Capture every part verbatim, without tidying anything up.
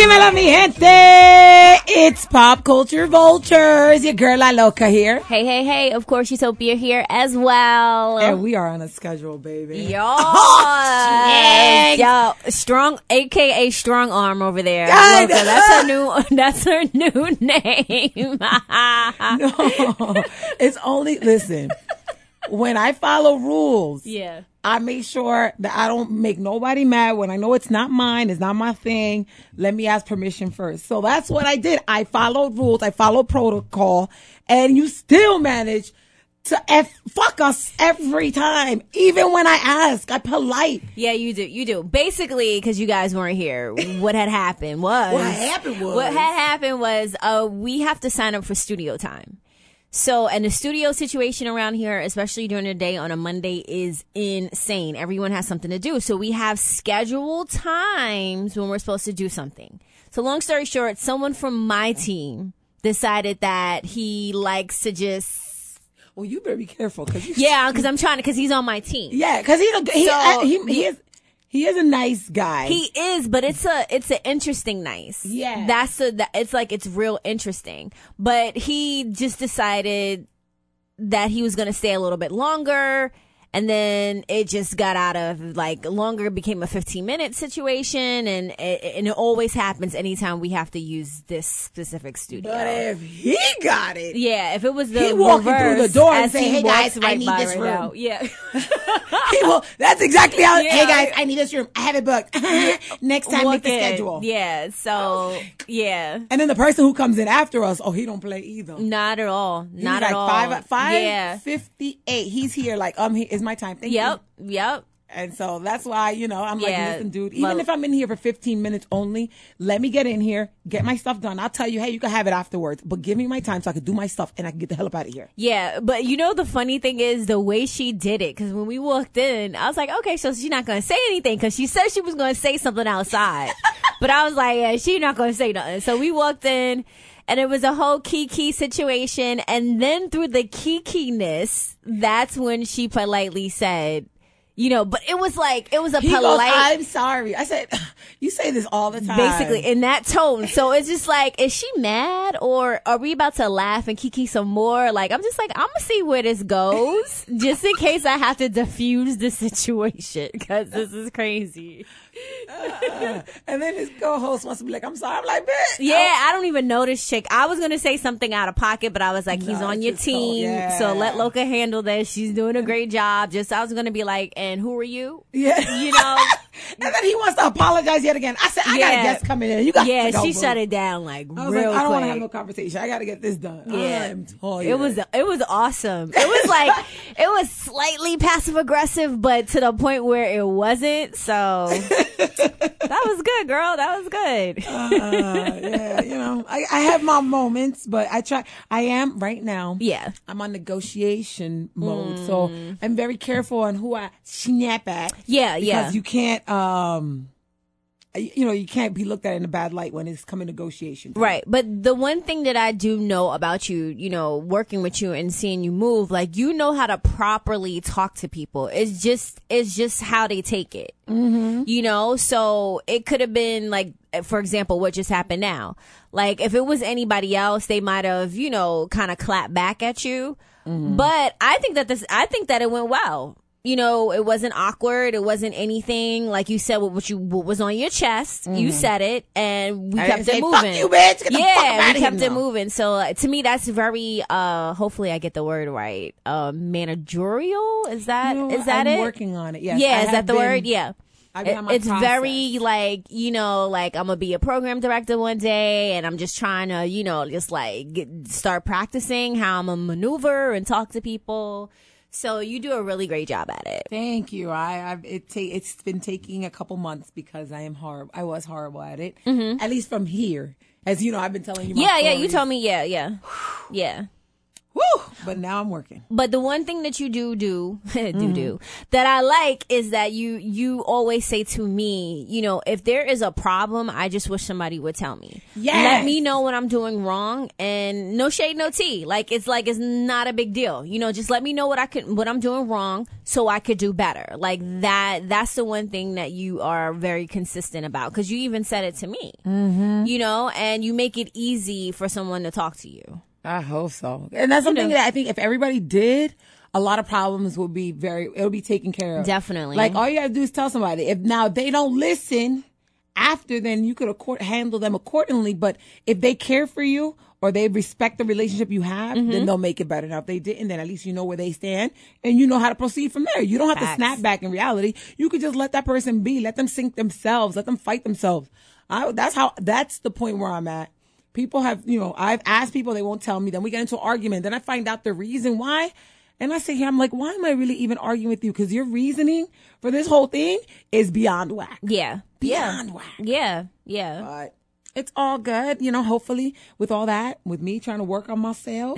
Dímelo, mi gente. It's Pop Culture Vultures. Your girl La Loca here. Hey, hey, hey. Of course, Utopia here as well. And we are on a schedule, baby. Yo. Oh, Yo. Strong, A K A Strong Arm over there. God. Loca, that's her new, that's her new name. No. It's only, listen, when I follow rules. Yeah. I make sure that I don't make nobody mad when I know it's not mine, it's not my thing. Let me ask permission first. So that's what I did. I followed rules, I followed protocol, and you still manage to F fuck us every time. Even when I ask, I'm polite. Yeah, you do. You do. Basically, because you guys weren't here, what had happened was... What happened was... What had happened was uh, we have to sign up for studio time. So, and the studio situation around here, especially during the day on a Monday, is insane. Everyone has something to do. So we have scheduled times when we're supposed to do something. So long story short, someone from my team decided that he likes to just... Well, you better be careful. Cause you, yeah, because I'm trying to, because he's on my team. Yeah, because he, he, so, he, he, he is... He is a nice guy. He is, but it's a it's an interesting nice. Yeah, that's a that, it's like it's real interesting. But he just decided that he was going to stay a little bit longer, and then it just got out of like longer became a fifteen minute situation, and it, and it always happens anytime we have to use this specific studio. But if he got it, yeah, if it was the he walking reverse, through the door and saying, "Hey guys, right I need this right room." Now. Yeah. He will, that's exactly how, yeah. hey guys, I need this room. I have it booked. Next time, make the schedule. Yeah, so, yeah. And then the person who comes in after us, oh, he don't play either. Not at all. He's Not like at all. Five, five yeah. fifty-eight. He's here like, um, it's my time. Thank yep. you. Yep. And so that's why, you know, I'm yeah. like, listen, dude, even well, if I'm in here for fifteen minutes only, let me get in here, get my stuff done. I'll tell you, hey, you can have it afterwards, but give me my time so I can do my stuff and I can get the hell up out of here. Yeah, but you know, the funny thing is the way she did it, because when we walked in, I was like, okay, so she's not going to say anything, because she said she was going to say something outside. But I was like, yeah, she's not going to say nothing. So we walked in, and it was a whole kiki situation, and then through the kikiness, that's when she politely said, you know, but it was like, it was a he polite. Goes, I'm sorry. I said, you say this all the time. Basically, in that tone. So it's just like, is she mad, or are we about to laugh and kiki some more? Like, I'm just like, I'm going to see where this goes, just in case I have to diffuse the situation, because this is crazy. Uh, and then his co-host wants to be like, I'm sorry. I'm like, bitch. Yeah, I don't even know this chick. I was going to say something out of pocket, but I was like, he's no, on your team. Yeah. So let Loca handle this. She's doing a great job. Just, I was going to be like, and who are you? Yeah. You know? And then he wants to apologize yet again. I said, I yeah. got a guest coming in. You got Yeah, to go, she bro. shut it down like I was real like, I don't want to quick. have no conversation. I got to get this done. Yeah. I'm tired. It was it was awesome. It was like it was slightly passive aggressive, but to the point where it wasn't. So that was good, girl. That was good. uh, yeah, you know, I, I have my moments, but I try. I am right now. Yeah, I'm on negotiation mode, mm. so Mm. I'm very careful on who I snap at. Yeah, because yeah. Because you can't, um, you know, you can't be looked at in a bad light when it's coming negotiation time. Right. But the one thing that I do know about you, you know, working with you and seeing you move, like, you know how to properly talk to people. It's just, it's just how they take it. Mm-hmm. You know, so it could have been like, for example, what just happened now. Like, if it was anybody else, they might have, you know, kind of clapped back at you. Mm-hmm. But I think that this, I think that it went well. You know, it wasn't awkward. It wasn't anything. Like you said, what you what was on your chest. Mm-hmm. You said it, and we I kept say, it moving. Fuck you, bitch. Get the yeah, fuck out we of kept here it now. moving. So uh, to me, that's very. Uh, hopefully, I get the word right. Uh, managerial. Is that you know, is that I'm it? Working on it. Yes. Yeah, I is that the been, word? Yeah. I've been It, on my it's process. very like, you know, like I'm gonna be a program director one day, and I'm just trying to, you know, just like get, start practicing how I'm gonna maneuver and talk to people. So you do a really great job at it. Thank you. I, I've it ta- it's been taking a couple months because I am horrible. I was horrible at it. Mm-hmm. At least from here, as you know, I've been telling you. My yeah, stories. yeah. You told me. Yeah, yeah, yeah. Woo! But now I'm working. But the one thing that you do do, do mm-hmm. do, that I like is that you, you always say to me, you know, if there is a problem, I just wish somebody would tell me. Yes. Let me know what I'm doing wrong, and no shade, no tea. Like, it's like, it's not a big deal. You know, just let me know what I could, what I'm doing wrong so I could do better. Like that, that's the one thing that you are very consistent about. Cause you even said it to me, mm-hmm. you know, and you make it easy for someone to talk to you. I hope so. And that's something you know. that I think if everybody did, a lot of problems would be very, it would be taken care of. Definitely. Like, all you have to do is tell somebody. If now they don't listen after, then you could accord, handle them accordingly. But if they care for you or they respect the relationship you have, mm-hmm. then they'll make it better. Now, if they didn't, then at least you know where they stand and you know how to proceed from there. You don't have Facts. to snap back in reality. You could just let that person be. Let them sink themselves. Let them fight themselves. I, that's how, that's the point where I'm at. People have, you know, I've asked people, they won't tell me. Then we get into an argument. Then I find out the reason why. And I say here, I'm like, why am I really even arguing with you? Because your reasoning for this whole thing is beyond whack. Yeah. Beyond yeah. whack. Yeah. Yeah. But it's all good. You know, hopefully with all that, with me trying to work on myself,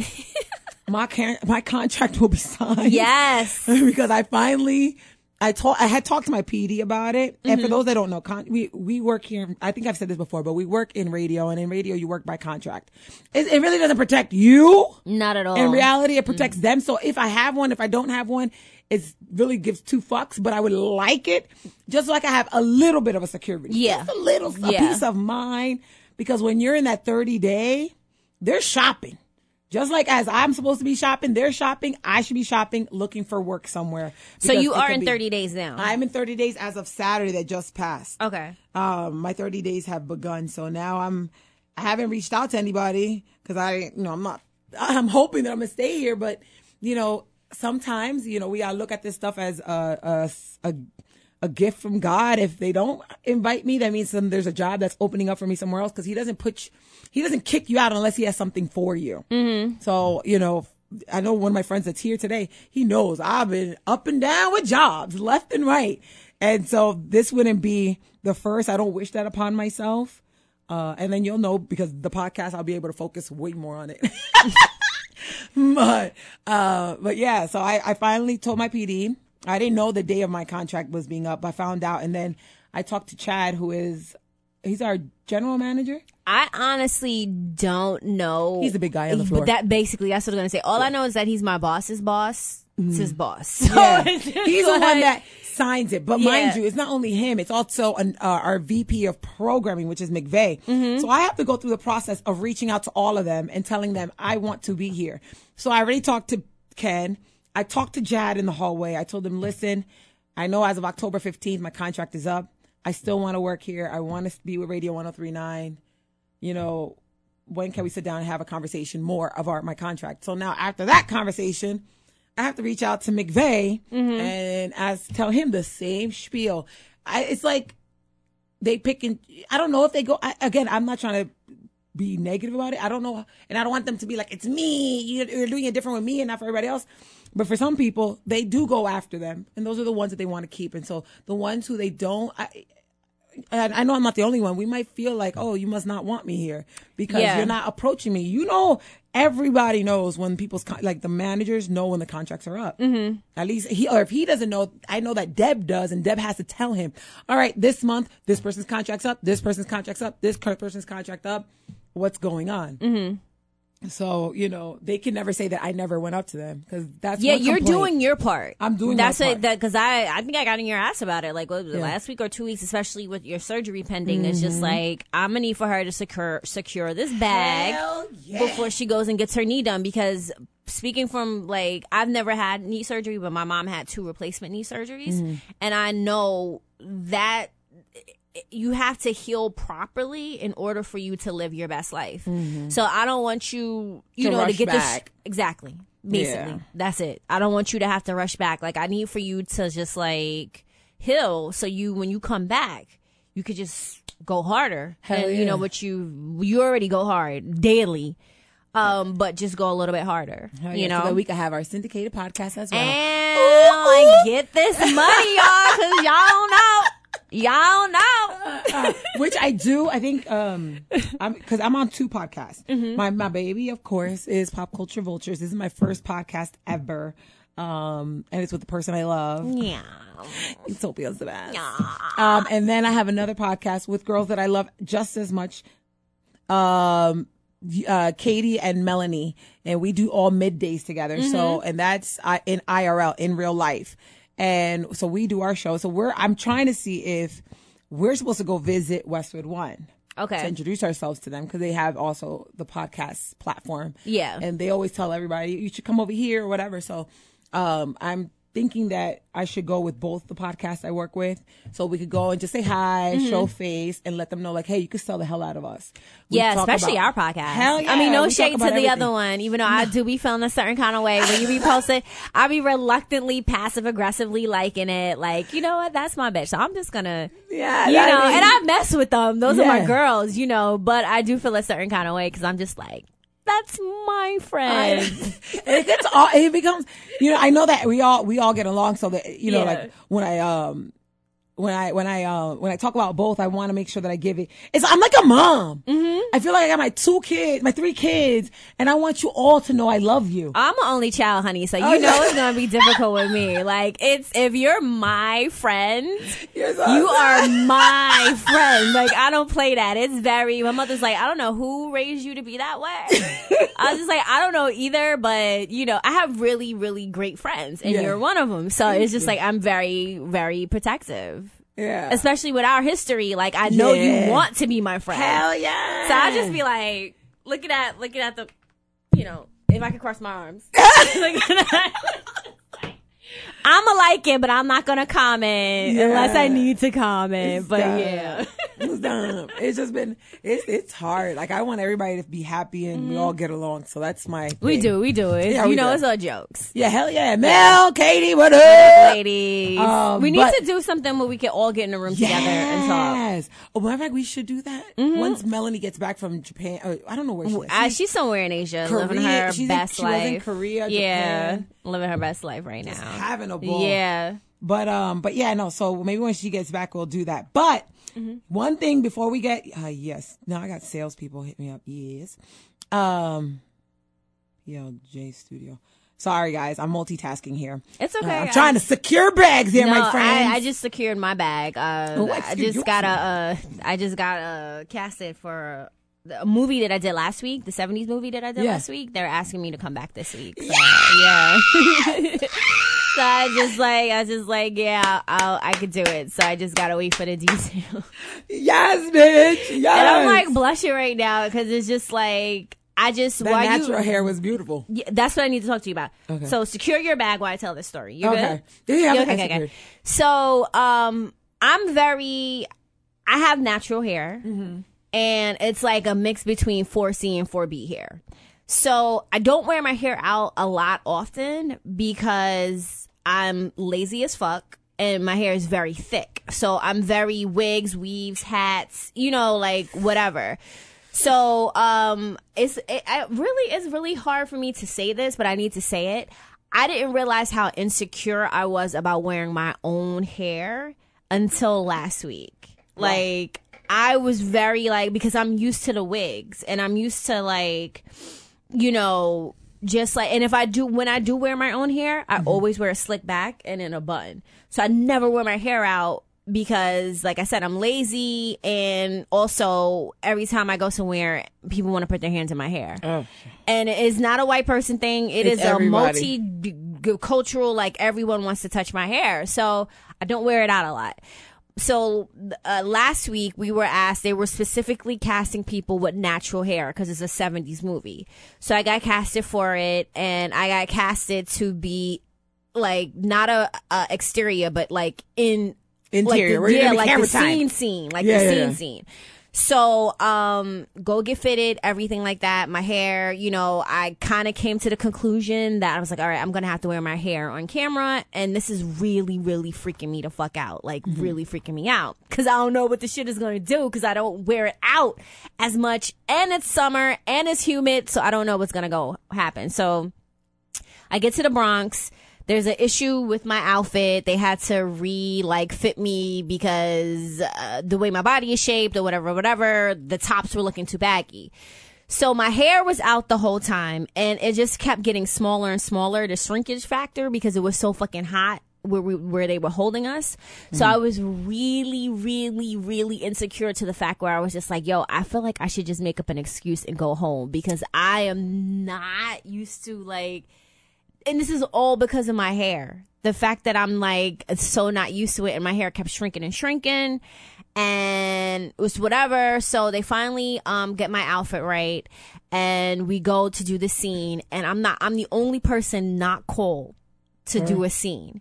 my can- my contract will be signed. Yes. Because I finally... I told, I had talked to my P D about it. Mm-hmm. And for those that don't know, con- we, we work here. I think I've said this before, but we work in radio, and in radio, you work by contract. It, it really doesn't protect you. Not at all. In reality, it protects mm-hmm. them. So if I have one, if I don't have one, it really gives two fucks, but I would like it just so I can have a little bit of a security. Yeah. Just a little, a yeah. peace of mind. Because when you're in that thirty day, they're shopping. Just like as I'm supposed to be shopping, they're shopping, I should be shopping, looking for work somewhere. So you are in thirty days now? I'm in thirty days as of Saturday that just passed. Okay. Um, my thirty days have begun. So now I'm, I haven't reached out to anybody because I, you know, I'm not, I'm hoping that I'm going to stay here. But, you know, sometimes, you know, we gotta look at this stuff as a, a, a, a gift from God. If they don't invite me, that means some, there's a job that's opening up for me somewhere else, because he doesn't put, he doesn't kick you out unless he has something for you. Mm-hmm. So, you know, I know one of my friends that's here today, he knows I've been up and down with jobs, left and right. And so this wouldn't be the first. I don't wish that upon myself. Uh, and then you'll know, because the podcast, I'll be able to focus way more on it. but, uh, but yeah, so I, I finally told my P D. I didn't know the day of my contract was being up. I found out. And then I talked to Chad, who is, he's our general manager. I honestly don't know. He's a big guy on the floor. But that basically, that's what I'm going to say. All yeah. I know is that he's my boss's boss. Mm. It's his boss. So yeah. He's the one that signs it. But yeah. mind you, it's not only him. It's also an, uh, our V P of programming, which is McVeigh. Mm-hmm. So I have to go through the process of reaching out to all of them and telling them I want to be here. So I already talked to Ken. I talked to Jad in the hallway. I told him, listen, I know as of October fifteenth, my contract is up. I still want to work here. I want to be with Radio one oh three point nine. You know, when can we sit down and have a conversation more of our, my contract? So now after that conversation, I have to reach out to McVeigh mm-hmm. and as tell him the same spiel. I, it's like they pick and I don't know if they go, I, again, I'm not trying to be negative about it. I don't know. And I don't want them to be like, it's me. You're, you're doing it different with me and not for everybody else. But for some people, they do go after them. And those are the ones that they want to keep. And so the ones who they don't, I, and I know I'm not the only one. We might feel like, oh, you must not want me here because yeah. you're not approaching me. You know, everybody knows when people's, con- like the managers know when the contracts are up. Mm-hmm. At least he, or if he doesn't know, I know that Deb does, and Deb has to tell him, all right, this month, this person's contract's up, this person's contract's up, this person's contract up. What's going on? Mm-hmm. So, you know, they can never say that I never went up to them because that's yeah, one you're complaint. doing your part. I'm doing that's my it, part. that because I I think I got in your ass about it like what was it, yeah. last week or two weeks, especially with your surgery pending. Mm-hmm. It's just like I'm gonna need for her to secure secure this bag yeah. before she goes and gets her knee done, because speaking from like I've never had knee surgery, but my mom had two replacement knee surgeries, mm-hmm. and I know that you have to heal properly in order for you to live your best life. Mm-hmm. So I don't want you, you to know, to get back. this exactly. Basically, yeah. That's it. I don't want you to have to rush back. Like I need for you to just like heal, so you when you come back, you could just go harder. Hell and yeah. you know, but you you already go hard daily. Um, but just go a little bit harder, oh, you yeah, know. so that we can have our syndicated podcast as well. And ooh, ooh. Get this money, y'all, because y'all don't know. Y'all know. uh, which I do. I think um, I'm because I'm on two podcasts. Mm-hmm. My my baby, of course, is Pop Culture Vultures. This is my first podcast ever, um, and it's with the person I love. Yeah, Utopia's the best. Yeah. Um, and then I have another podcast with girls that I love just as much. Um, uh, Katie and Melanie, and we do all middays together. Mm-hmm. So, and that's uh, in I R L, in real life. And so we do our show. So we're, I'm trying to see if we're supposed to go visit Westwood One. Okay. To introduce ourselves to them because they have also the podcast platform. Yeah. And they always tell everybody, you should come over here or whatever. So, um, I'm thinking that I should go with both the podcasts I work with so we could go and just say hi, mm-hmm. show face, and let them know, like, hey, you can sell the hell out of us. We yeah, especially about, our podcast. Hell yeah. I mean, no we shade to the everything. other one, even though no. I do be feeling a certain kind of way. When you repost it, I be reluctantly, passive-aggressively liking it. Like, you know what? That's my bitch. So I'm just gonna, yeah, you know, I mean, and I mess with them. Those yeah. are my girls, you know, but I do feel a certain kind of way because I'm just like, that's my friend. I, it gets all, it becomes, you know, I know that we all, we all get along so that, you know, yeah. like when I, um, when I, when I, uh, when I talk about both, I want to make sure that I give it. It's, I'm like a mom. Mm-hmm. I feel like I got my two kids, my three kids, and I want you all to know I love you. I'm an only child, honey, so you oh, know yeah. it's going to be difficult with me. Like, it's, if you're my friend, you're so you sad. are my friend. Like, I don't play that. It's very, my mother's like, I don't know who raised you to be that way. I was just like, I don't know either, but, you know, I have really, really great friends, and yeah. you're one of them. So Thank it's just you. like, I'm very, very protective. Yeah. Especially with our history. Like, I know yeah. you want to be my friend. Hell yeah. So I just be like, looking at, looking at the, you know, if I could cross my arms. I'm a like it, but I'm not going to comment yeah. unless I need to comment. It's but dumb. yeah. It's dumb. It's just been, it's it's hard. Like, I want everybody to be happy and mm-hmm. we all get along. So that's my thing. We do. We do it. Yeah, you know, do. It's all jokes. Yeah, hell yeah. Mel, Katie, what up? What up, ladies? Um, we need but, to do something where we can all get in a room yes. together and talk. Yes. Oh, matter of fact, we should do that. Mm-hmm. Once Melanie gets back from Japan. Uh, I don't know where she is. Uh, she's somewhere in Asia, Korea, living her she's best in, life. She was in Korea, yeah, Japan. Living her best life right now. Just having a ball. Yeah. But, um, but yeah, no, so maybe when she gets back, we'll do that. But mm-hmm. one thing before we get, uh, yes, no, I got salespeople hit me up. Yes. Um, P L J Studio. Sorry, guys. I'm multitasking here. It's okay. Uh, I'm trying to secure bags here, no, my friends. I, I just secured my bag. Uh, oh, I just got a, uh, I just got uh, casted for a, a movie that I did last week, the seventies movie that I did yeah. last week. They're asking me to come back this week. So, yeah. yeah. So I just like, I just like, yeah, I'll, I could do it. So I just gotta wait for the detail. Yes, bitch. Yes. And I'm like blushing right now because it's just like, I just, that why natural you, hair was beautiful. Yeah, that's what I need to talk to you about. Okay. So secure your bag while I tell this story. You okay. good? Yeah, yeah. Okay, okay, okay. So, um, I'm very, I have natural hair mm-hmm. and it's like a mix between four C and four B hair. So I don't wear my hair out a lot often because I'm lazy as fuck and my hair is very thick. So I'm very wigs, weaves, hats, you know, like whatever. So um, it's it, it really is really hard for me to say this, but I need to say it. I didn't realize how insecure I was about wearing my own hair until last week. Wow. Like I was very like, because I'm used to the wigs and I'm used to like, you know, just like, and if I do, when I do wear my own hair, I mm-hmm. always wear a slick back and in a bun. So I never wear my hair out because, like I said, I'm lazy. And also, every time I go somewhere, people want to put their hands in my hair. Oh. And it's not a white person thing. It it's is everybody. a multi-cultural, like everyone wants to touch my hair. So I don't wear it out a lot. So uh, last week we were asked, they were specifically casting people with natural hair because it's a seventies movie. So I got casted for it, and I got casted to be like not a, a exterior, but like in interior, like the, yeah, like the time. scene, scene, like yeah, the yeah, scene, yeah. scene. So, um, go get fitted, everything like that. My hair, you know, I kind of came to the conclusion that I was like, all right, I'm going to have to wear my hair on camera. And this is really, really freaking me the fuck out. Like, mm-hmm. really freaking me out. Cause I don't know what the shit is going to do. Cause I don't wear it out as much. And it's summer and it's humid. So I don't know what's going to go happen. So I get to the Bronx. there's an issue with my outfit. They had to re like fit me because uh, the way my body is shaped or whatever, whatever. The tops were looking too baggy. So my hair was out the whole time, and it just kept getting smaller and smaller, the shrinkage factor, because it was so fucking hot where we, where they were holding us. So mm. I was really, really, really insecure to the fact where I was just like, yo, I feel like I should just make up an excuse and go home because I am not used to like, and this is all because of my hair. The fact that I'm like so not used to it, and my hair kept shrinking and shrinking. And it was whatever. So they finally um get my outfit right, and we go to do the scene. And I'm not. I'm the only person not called to mm. do a scene.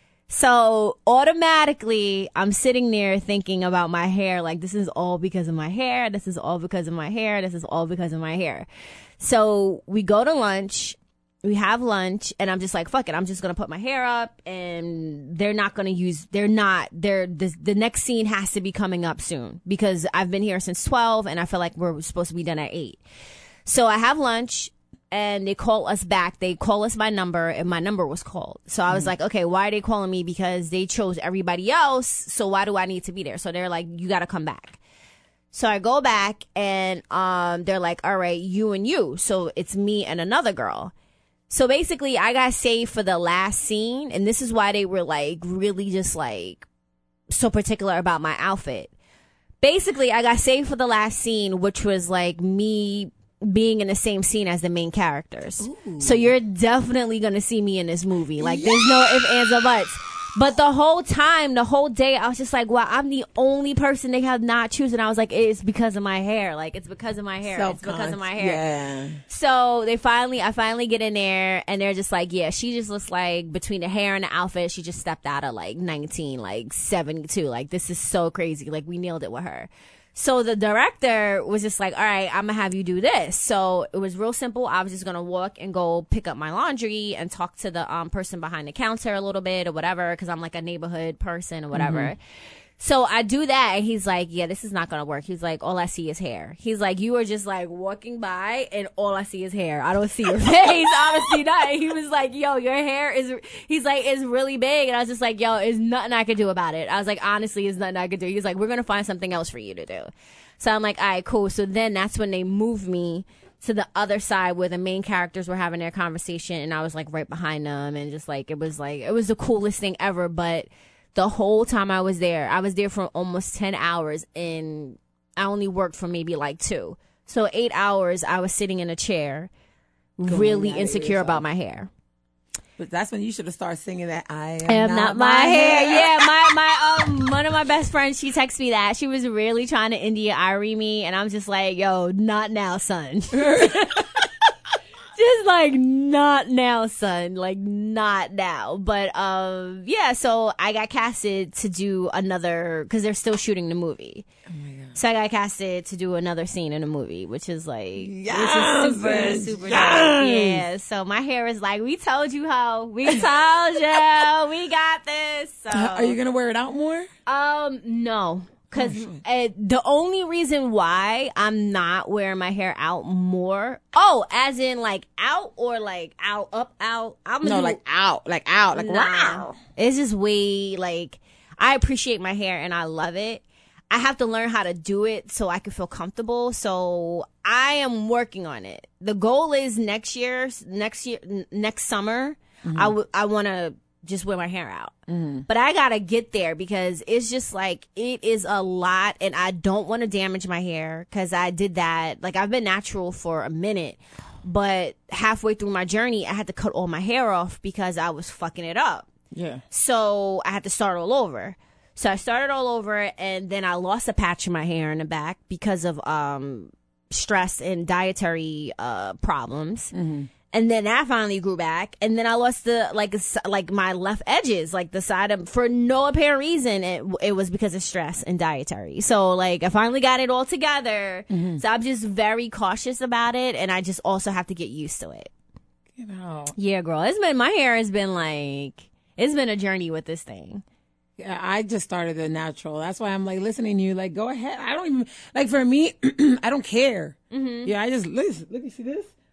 So automatically, I'm sitting there thinking about my hair. Like, this is all because of my hair. This is all because of my hair. This is all because of my hair. So we go to lunch. We have lunch, and I'm just like, fuck it. I'm just going to put my hair up, and they're not going to use, they're not, they're, the, the next scene has to be coming up soon because I've been here since twelve, and I feel like we're supposed to be done at eight. So I have lunch, and they call us back. They call us by number, and my number was called. So I was mm-hmm. like, okay, why are they calling me? Because they chose everybody else, so why do I need to be there? So they're like, you got to come back. So I go back, and um, they're like, all right, you and you. So it's me and another girl. So basically, I got saved for the last scene, and this is why they were, like, really just, like, so particular about my outfit. Basically, I got saved for the last scene, which was, like, me being in the same scene as the main characters. Ooh. So you're definitely going to see me in this movie. Like, yeah. There's no ifs, ands, or buts. But the whole time, the whole day, I was just like, wow, I'm the only person they have not chosen. I was like, it's because of my hair. Like, it's because of my hair. Self-con- it's because of my hair. Yeah. So they finally, I finally get in there, and they're just like, yeah, she just looks like, between the hair and the outfit, she just stepped out of like nineteen, like seventy-two. Like, this is so crazy. Like, we nailed it with her. So the director was just like, all right, I'm going to have you do this. So it was real simple. I was just going to walk and go pick up my laundry and talk to the um, person behind the counter a little bit or whatever, because I'm like a neighborhood person or whatever. Mm-hmm. So I do that, and he's like, yeah, this is not going to work. He's like, all I see is hair. He's like, you are just like walking by, and all I see is hair. I don't see your face. Honestly, not. He was like, yo, your hair is, he's like, it's really big. And I was just like, yo, there's nothing I could do about it. I was like, honestly, there's nothing I could do. He's like, we're going to find something else for you to do. So I'm like, all right, cool. So then that's when they moved me to the other side where the main characters were having their conversation, and I was like right behind them, and just like, it was like, it was the coolest thing ever. But the whole time I was there, I was there for almost ten hours, and I only worked for maybe like two. So eight hours I was sitting in a chair, Going really insecure about my hair. But that's when you should have started singing that I am, I am not, not my, my hair. hair. Yeah, my, my, um, one of my best friends, she texted me that. She was really trying to India Irie me, and I'm just like, yo, not now, son. Just like, not now, son. Like, not now. But, um, yeah, so I got casted to do another, because they're still shooting the movie. Oh my God. So I got casted to do another scene in the movie, which is like, yes, which is super, super yes. dope. Yeah, so my hair is like, we told you how. We told you. We got this. So. Are you going to wear it out more? Um, no. Because uh, the only reason why I'm not wearing my hair out more, oh, as in like out or like out, up, out. I'm no, do, like out, like out, like nah. Wow. It's just way like, I appreciate my hair and I love it. I have to learn how to do it so I can feel comfortable. So I am working on it. The goal is next year, next year, n- next summer, mm-hmm. I, w- I want to just wear my hair out. Mm-hmm. But I gotta get there because it's just like, it is a lot, and I don't want to damage my hair because I did that. Like, I've been natural for a minute, but halfway through my journey, I had to cut all my hair off because I was fucking it up. Yeah. So I had to start all over. So I started all over, and then I lost a patch in my hair in the back because of um stress and dietary uh problems. Mm-hmm. And then that finally grew back, and then I lost the like like my left edges, like the side of, for no apparent reason. It it was because of stress and dietary. So like I finally got it all together. Mm-hmm. So I'm just very cautious about it, and I just also have to get used to it. You know, yeah, girl, it's been my hair has been like it's been a journey with this thing. Yeah, I just started the natural. That's why I'm like listening to you. Like, go ahead. I don't even like for me. I don't care. Mm-hmm. Yeah, I just listen. Look, you see this?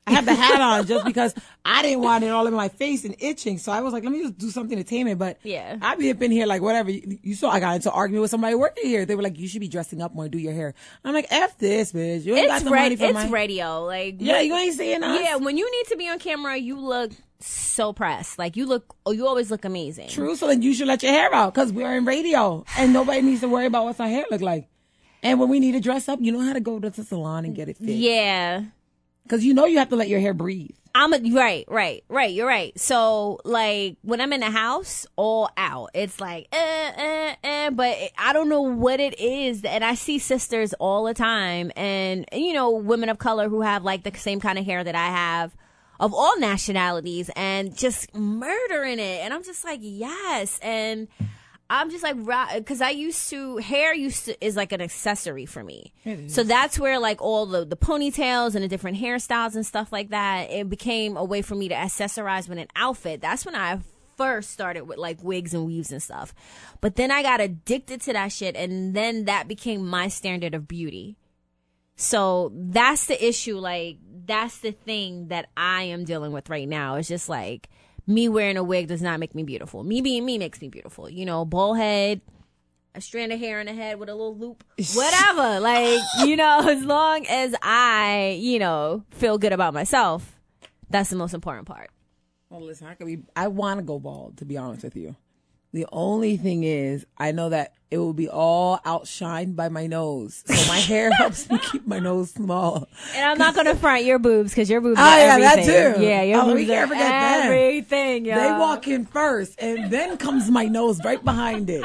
I have the hat on just because I didn't want it all in my face and itching. So I was like, let me just do something to tame it. But yeah. I be up in here like whatever. You, you saw I got into an argument with somebody working here. They were like, you should be dressing up more and do your hair. I'm like, F this, bitch. You ain't it's got the ra- money for It's my... radio. Like, yeah, you ain't seeing us. Yeah, when you need to be on camera, you look so pressed. Like, you look, oh, you always look amazing. True. So then you should let your hair out because we're in radio and nobody needs to worry about what's our hair look like. And when we need to dress up, you know how to go to the salon and get it fixed. Yeah. Because you know you have to let your hair breathe. I'm a, right, right, right. You're right. So, like, when I'm in the house, all out. It's like, eh, eh, eh. But I don't know what it is. And I see sisters all the time. And, you know, women of color who have, like, the same kind of hair that I have of all nationalities and just murdering it. And I'm just like, yes. And I'm just like, because I used to, hair used to, is like an accessory for me. So that's where like all the, the ponytails and the different hairstyles and stuff like that, it became a way for me to accessorize with an outfit. That's when I first started with like wigs and weaves and stuff. But then I got addicted to that shit, and then that became my standard of beauty. So that's the issue. Like, that's the thing that I am dealing with right now. It's just like, me wearing a wig does not make me beautiful. Me being me makes me beautiful. You know, bald head, a strand of hair in the head with a little loop, whatever. Like, you know, as long as I, you know, feel good about myself, that's the most important part. Well, listen, I could be, I want to go bald, to be honest with you. The only thing is, I know that it will be all outshined by my nose. So my hair helps me keep my nose small. And I'm not going to front your boobs, because your boobs oh, are yeah, everything. that too. Yeah, your oh, boobs we can't are forget that. everything, yo. They walk in first, and then comes my nose right behind it.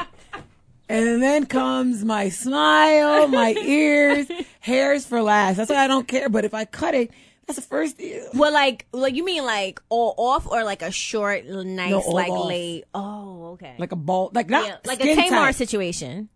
And then comes my smile, my ears, hairs for last. That's why I don't care. But if I cut it, that's the first deal. Well, like, like you mean like all off or like a short, nice, no, like off. late? Oh, okay. Like a bald, like not yeah, like skin a Tamar tight. situation.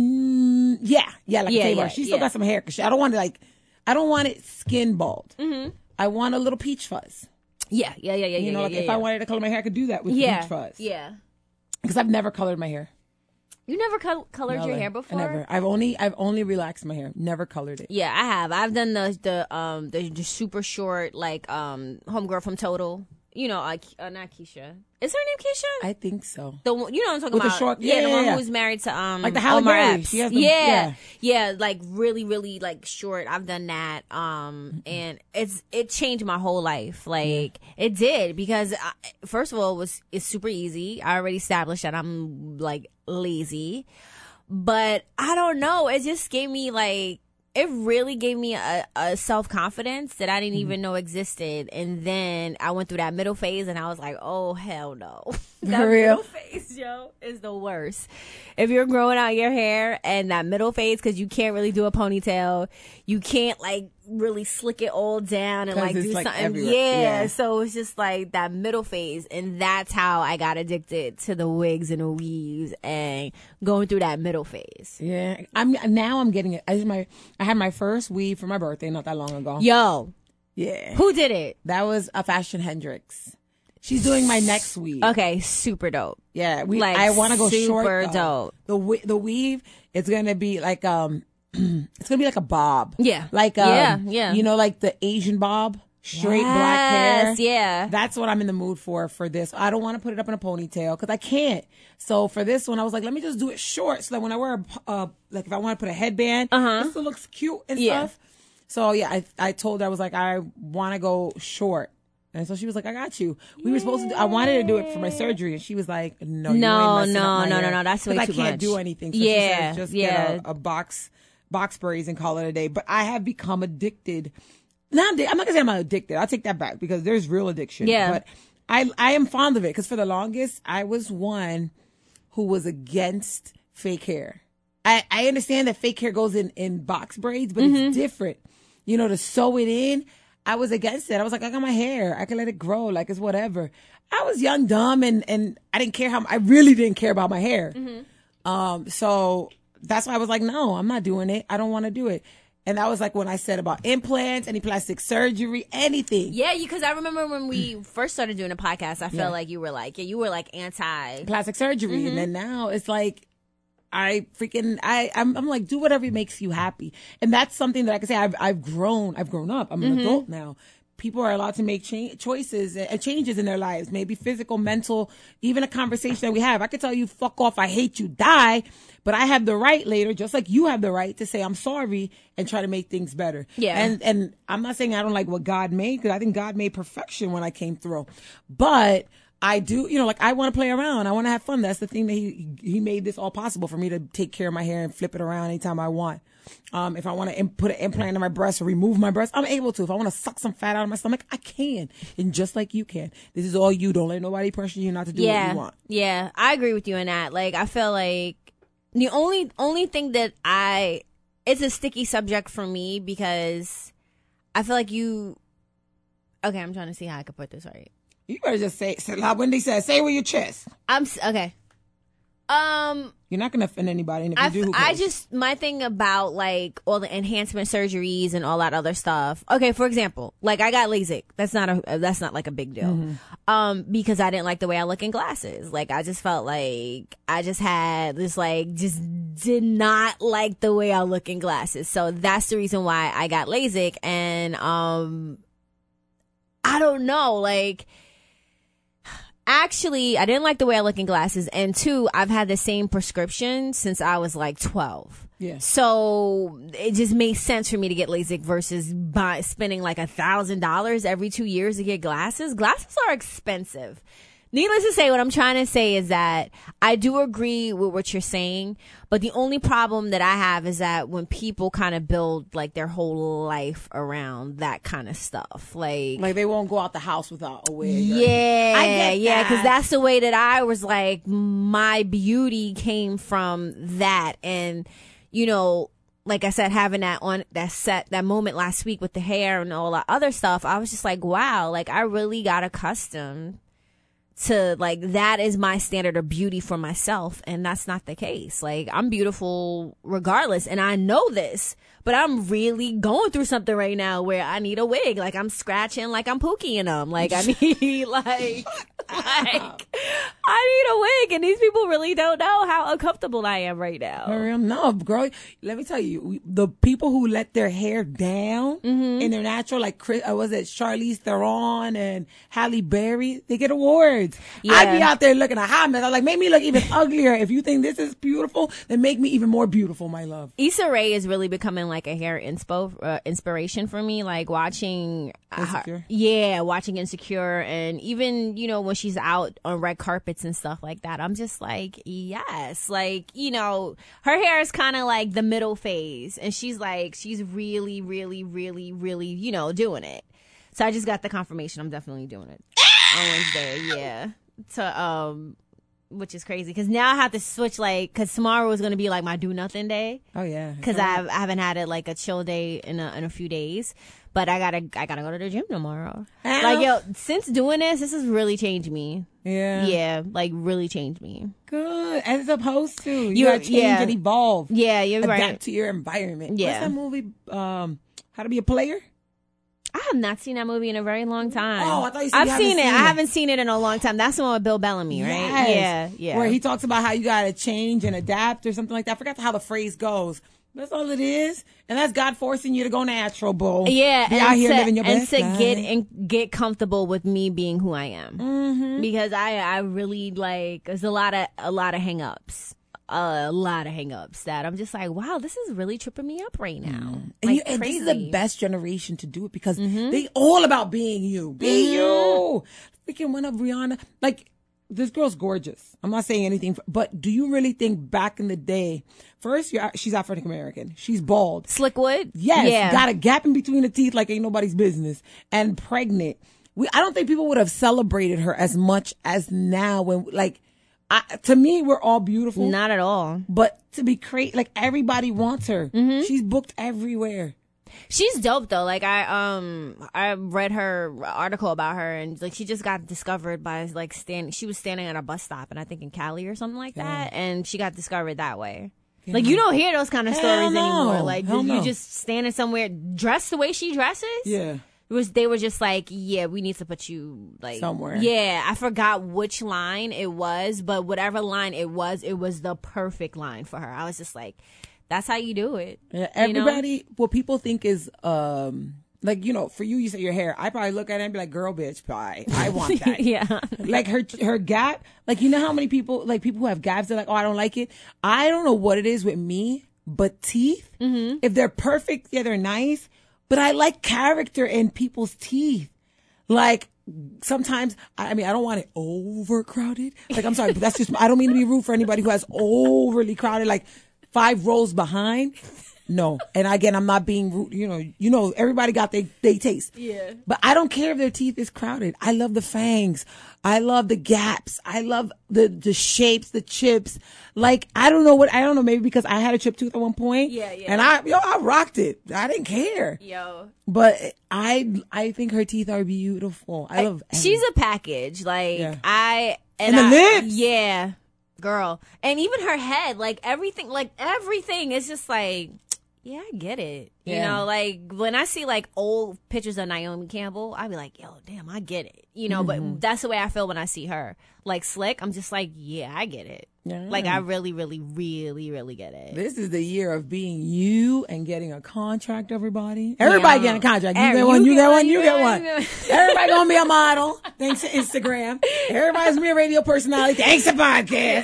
Mm, yeah, yeah, like Yeah, a Tamar. yeah, She still yeah. got some hair. Cause she, I don't want it like, I don't want it skin bald. Mm-hmm. I want a little peach fuzz. Yeah, yeah, yeah, yeah. You yeah, know, yeah, like yeah, if yeah. I wanted to color my hair, I could do that with yeah, peach fuzz. Yeah. Because I've never colored my hair. You never col- colored Never. your hair before? Never. I've only I've only relaxed my hair. Never colored it. Yeah, I have. I've done the the um the, the super short, like um homegirl from Total. You know, uh, uh, not Keisha. Is her name Keisha? I think so. The one, you know what I'm talking With the about? short- yeah, yeah, the yeah, one yeah. who's married to um Like the Halle Omar Berry. Epps. She has the- yeah. yeah. yeah, like really, really like short. I've done that, um, and it's it changed my whole life. Like it did, because I, first of all, it was it's super easy. I already established that I'm like lazy, but I don't know. It just gave me like. It really gave me a, a self-confidence that I didn't Mm-hmm. even know existed. And then I went through that middle phase, and I was like, oh, hell no. that For real? middle phase, yo, is the worst. If you're growing out your hair and that middle phase, because you can't really do a ponytail, you can't, like, really slick it all down and, 'Cause like, it's, do like, something. everywhere. Yeah. Yeah. So it's just, like, that middle phase. And that's how I got addicted to the wigs and the weaves and going through that middle phase. Yeah. I'm now I'm getting it. I just my I had my first weave for my birthday not that long ago. Yo. Yeah. Who did it? That was a Fashion Hendrix. She's doing my next weave. Okay, super dope. Yeah, we. Like, I want to go short. super though. dope. The we- the weave, it's gonna be like um, it's gonna be like a bob. Yeah. Like um, Yeah, yeah. You know, like the Asian bob, straight black hair. Yes, yeah. That's what I'm in the mood for for this. I don't want to put it up in a ponytail because I can't. So for this one, I was like, let me just do it short so that when I wear a uh, like if I want to put a headband, Uh-huh. this still looks cute and Yeah. stuff. So yeah, I I told her I was like I want to go short. And so she was like, I got you. We were supposed to do, I wanted to do it for my surgery. And she was like, no, you No, ain't messing no, up my no, no, hair. no, that's way 'Cause too I can't much. do anything. So Yeah, she said, just yeah. get a, a box, box braids and call it a day. But I have become addicted. Now, I'm not going to say I'm not addicted. I'll take that back because there's real addiction. Yeah. But I, I am fond of it because for the longest, I was one who was against fake hair. I, I understand that fake hair goes in, in box braids, but Mm-hmm. it's different. You know, to sew it in. I was against it. I was like, I got my hair. I can let it grow. Like, it's whatever. I was young, dumb, and, and I didn't care how, I really didn't care about my hair. Mm-hmm. Um, so that's why I was like, no, I'm not doing it. I don't want to do it. And that was like when I said about implants, any plastic surgery, anything. Yeah, because I remember when we first started doing a podcast, I felt Yeah. like you were like, yeah, you were like anti. Plastic surgery. Mm-hmm. And then now it's like, I freaking, I, I'm, I'm like, do whatever makes you happy. And that's something that I can say I've, I've grown, I've grown up. I'm an Mm-hmm. adult now. people are allowed to make cha- choices and changes in their lives, maybe physical, mental, even a conversation that we have. I could tell you, fuck off, I hate you, die, but I have the right later, just like you have the right to say I'm sorry and try to make things better. Yeah. And and I'm not saying I don't like what God made, because I think God made perfection when I came through. But I do, you know, like I want to play around. I want to have fun. That's the thing that he he made this all possible for me to take care of my hair and flip it around anytime I want. Um, if I want to imp- put an implant in my breast or remove my breast, I'm able to. If I want to suck some fat out of my stomach, I can. And just like you can. This is all you. Don't let nobody pressure you not to do yeah, what you want. Yeah, I agree with you on that. Like, I feel like the only only thing that I, it's a sticky subject for me because I feel like you, okay, I'm trying to see how I could put this right. You better just say, say like Wendy said, say it with your chest. I'm, okay. Um, You're not going to offend anybody. And if you I, do, who I cares? just, my thing about like all the enhancement surgeries and all that other stuff. Okay, for example, like I got LASIK. That's not a, that's not like a big deal. Mm-hmm. Um, because I didn't like the way I look in glasses. Like I just felt like I just had this like, just did not like the way I look in glasses. So that's the reason why I got LASIK. And, um, I don't know, like, actually, I didn't like the way I look in glasses. And two, I've had the same prescription since I was like twelve. Yeah. So it just made sense for me to get LASIK versus buy, spending like a thousand dollars every two years to get glasses. Glasses are expensive. Needless to say, what I'm trying to say is that I do agree with what you're saying, but the only problem that I have is that when people kind of build like their whole life around that kind of stuff, like like they won't go out the house without a wig. Yeah, I get yeah, because that. that's the way that I was like, my beauty came from that, and you know. Like I said, having that on that set, that moment last week with the hair and all that other stuff, I was just like, wow, like I really got accustomed to like that is my standard of beauty for myself, and that's not the case. Like I'm beautiful regardless, and I know this, but I'm really going through something right now where I need a wig. Like I'm scratching like I'm Pookie in them. Like I need like like I need a wig, and these people really don't know how uncomfortable I am right now. For real? No, girl. Let me tell you, we, the people who let their hair down mm-hmm. in their natural, like Chris, uh, was it Charlize Theron and Halle Berry, they get awards. Yeah. I'd be out there looking a hot mess. I'm like, make me look even uglier. If you think this is beautiful, then make me even more beautiful, my love. Issa Rae is really becoming like a hair inspo uh, inspiration for me. Like watching, Insecure. Uh, yeah, watching Insecure, and even you know when she's out on red carpets and stuff like that, I'm just like, yes, like you know, her hair is kind of like the middle phase, and she's like, she's really, really, really, really, you know, doing it. So I just got the confirmation I'm definitely doing it on Wednesday. Yeah, to um. Which is crazy because now I have to switch like because tomorrow is going to be like my do nothing day. Oh yeah, because I haven't had it like a chill day in a, in a few days, but I gotta I gotta go to the gym tomorrow. Ow. Like yo, since doing this, this has really changed me. Yeah, yeah, like really changed me. Good, as it's supposed to. You you gotta change yeah. and evolve. Yeah, you're adapt right. to your environment. Yeah, what's that movie? Um, How to Be a Player. I have not seen that movie in a very long time. Oh, I thought you said I've you seen it. seen I it. haven't seen it in a long time. That's the one with Bill Bellamy, right? Yes. Yeah, yeah. Where he talks about how you gotta change and adapt or something like that. I forgot how the phrase goes. That's all it is, and that's God forcing you to go natural, bro. Yeah, Be and out here to, living your and best to life. get and get comfortable with me being who I am, mm-hmm. because I I really like there's a lot of a lot of hang-ups. A lot of hang-ups that I'm just like, wow, this is really tripping me up right now. Mm. Like, and, you, and this is the best generation to do it because mm-hmm. they all about being you. Be mm-hmm. you. Freaking one of Rihanna. Like, this girl's gorgeous. I'm not saying anything, but do you really think back in the day, first, you're, she's African American. She's bald. Slickwood? Yes. Yeah. Got a gap in between the teeth like ain't nobody's business. And pregnant. We, I don't think people would have celebrated her as much as now when, like, I, to me, we're all beautiful. Not at all. But to be crazy, like everybody wants her. Mm-hmm. She's booked everywhere. She's dope though. Like I um I read her article about her, and like she just got discovered by like stand. She was standing at a bus stop, and I think in Cali or something like that, yeah. and she got discovered that way. Yeah. Like you don't hear those kind of Hell stories no. anymore. Like Hell you no. just standing somewhere dressed the way she dresses. Yeah. It was, they were just like, yeah, we need to put you like somewhere. Yeah, I forgot which line it was, but whatever line it was, it was the perfect line for her. I was just like, that's how you do it. Yeah, everybody, you know? What people think is um, like, you know, for you, you say your hair. I probably look at it and be like, girl, bitch, bye. I want that. Yeah. Like her, her gap, like, you know how many people, like people who have gaps, they're like, oh, I don't like it. I don't know what it is with me, but teeth, mm-hmm. if they're perfect, yeah, they're nice, but I like character in people's teeth. Like, sometimes, I mean, I don't want it overcrowded. Like, I'm sorry, but that's just, I don't mean to be rude for anybody who has overly crowded, like five rows behind. No. And again, I'm not being rude. You know, you know, everybody got their, they taste. Yeah. But I don't care if their teeth is crowded. I love the fangs. I love the gaps. I love the, the shapes, the chips. Like, I don't know what, I don't know, maybe because I had a chipped tooth at one point. Yeah, yeah. And I, yo, I rocked it. I didn't care. Yo. But I, I think her teeth are beautiful. I love I, She's a package. Like, Yeah. I, and, And the I, lips. Yeah. Girl. And even her head, like everything, like everything is just like, yeah, I get it. You Yeah. know, like when I see like old pictures of Naomi Campbell, I be like, yo, damn, I get it. You know, Mm-hmm. but that's the way I feel when I see her. Like Slick, I'm just like, yeah, I get it. Yeah. Like I really, really, really, really get it. This is the year of being you and getting a contract, everybody. Everybody Yeah. getting a contract. You Every- get one, you, you get get one, one, you you get get one. one. Everybody gonna be a model, thanks to Instagram. Everybody's gonna be a radio personality, thanks to podcast.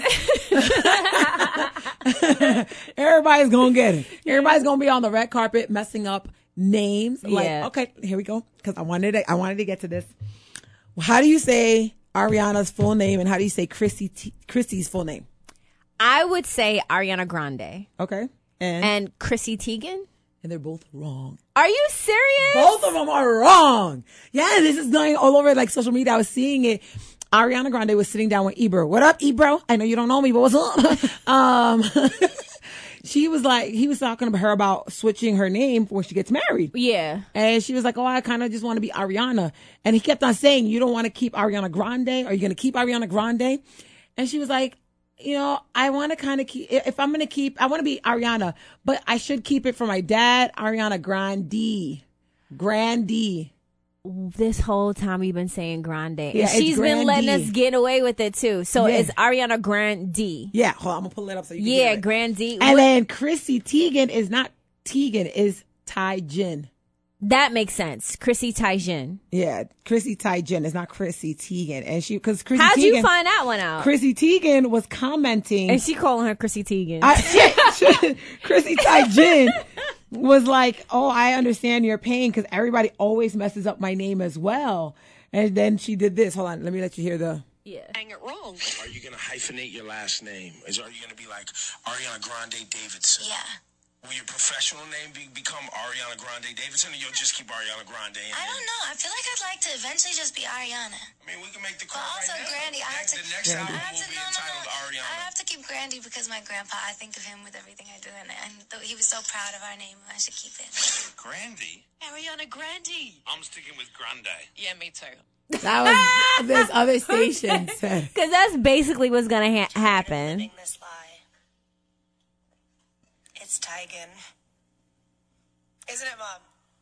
Everybody's gonna get it. Everybody's gonna be on the red carpet messing up names. Like, Yeah. okay, here we go. Cause I wanted to, I wanted to get to this. How do you say Ariana's full name and how do you say Chrissy T- Chrissy's full name? I would say Ariana Grande Okay. And, and Chrissy Teigen. and they're both wrong. Are you serious? Both of them are wrong. Yeah, this is going all over like social media. I was seeing it. Ariana Grande was sitting down with Ebro. What up, Ebro? I know you don't know me, but what's up? um, she was like, he was talking to her about switching her name when she gets married. Yeah. And she was like, oh, I kind of just want to be Ariana. And he kept on saying, you don't want to keep Ariana Grande? Are you going to keep Ariana Grande? And she was like, you know, I want to kind of keep, if I'm going to keep, I want to be Ariana, but I should keep it for my dad, Ariana Grande. Grande. This whole time we've been saying Grande. Yeah, and it's she's been letting Grande. us get away with it too. So Yeah. it's Ariana Grande. Yeah, hold on, I'm going to pull it up so you can Yeah, hear it. Grande. And What- then Chrissy Teigen is not Teigen, is Teigen. that makes sense. Chrissy Teigen. Yeah, Chrissy Teigen is not Chrissy Teigen. And she, because Chrissy How'd Teigen, you find that one out? Chrissy Teigen was commenting. and she calling her Chrissy Teigen. I, she, she, Chrissy Teigen was like, oh, I understand your pain because everybody always messes up my name as well. And then she did this. Hold on, let me let you hear the. yeah. Saying it wrong. Are you gonna hyphenate your last name? Is are you gonna be like Ariana Grande Davidson? Yeah. Will your professional name be, become Ariana Grande Davidson, or you'll just keep Ariana Grande? And I don't know. I feel like I'd like to eventually just be Ariana. I mean, we can make the But call also right now. Grandy, I have Next- to. the next I album have will to be no, no, entitled no. Ariana. I have to keep Grandy because my grandpa. I think of him with everything I do, and, and th- he was so proud of our name. I should keep it. Grandy? Ariana Grande. I'm sticking with Grande. Yeah, me too. That was this other station said. Because that's basically what's going to ha- happen. Living this lie. It's Teigen. Isn't it, Mom?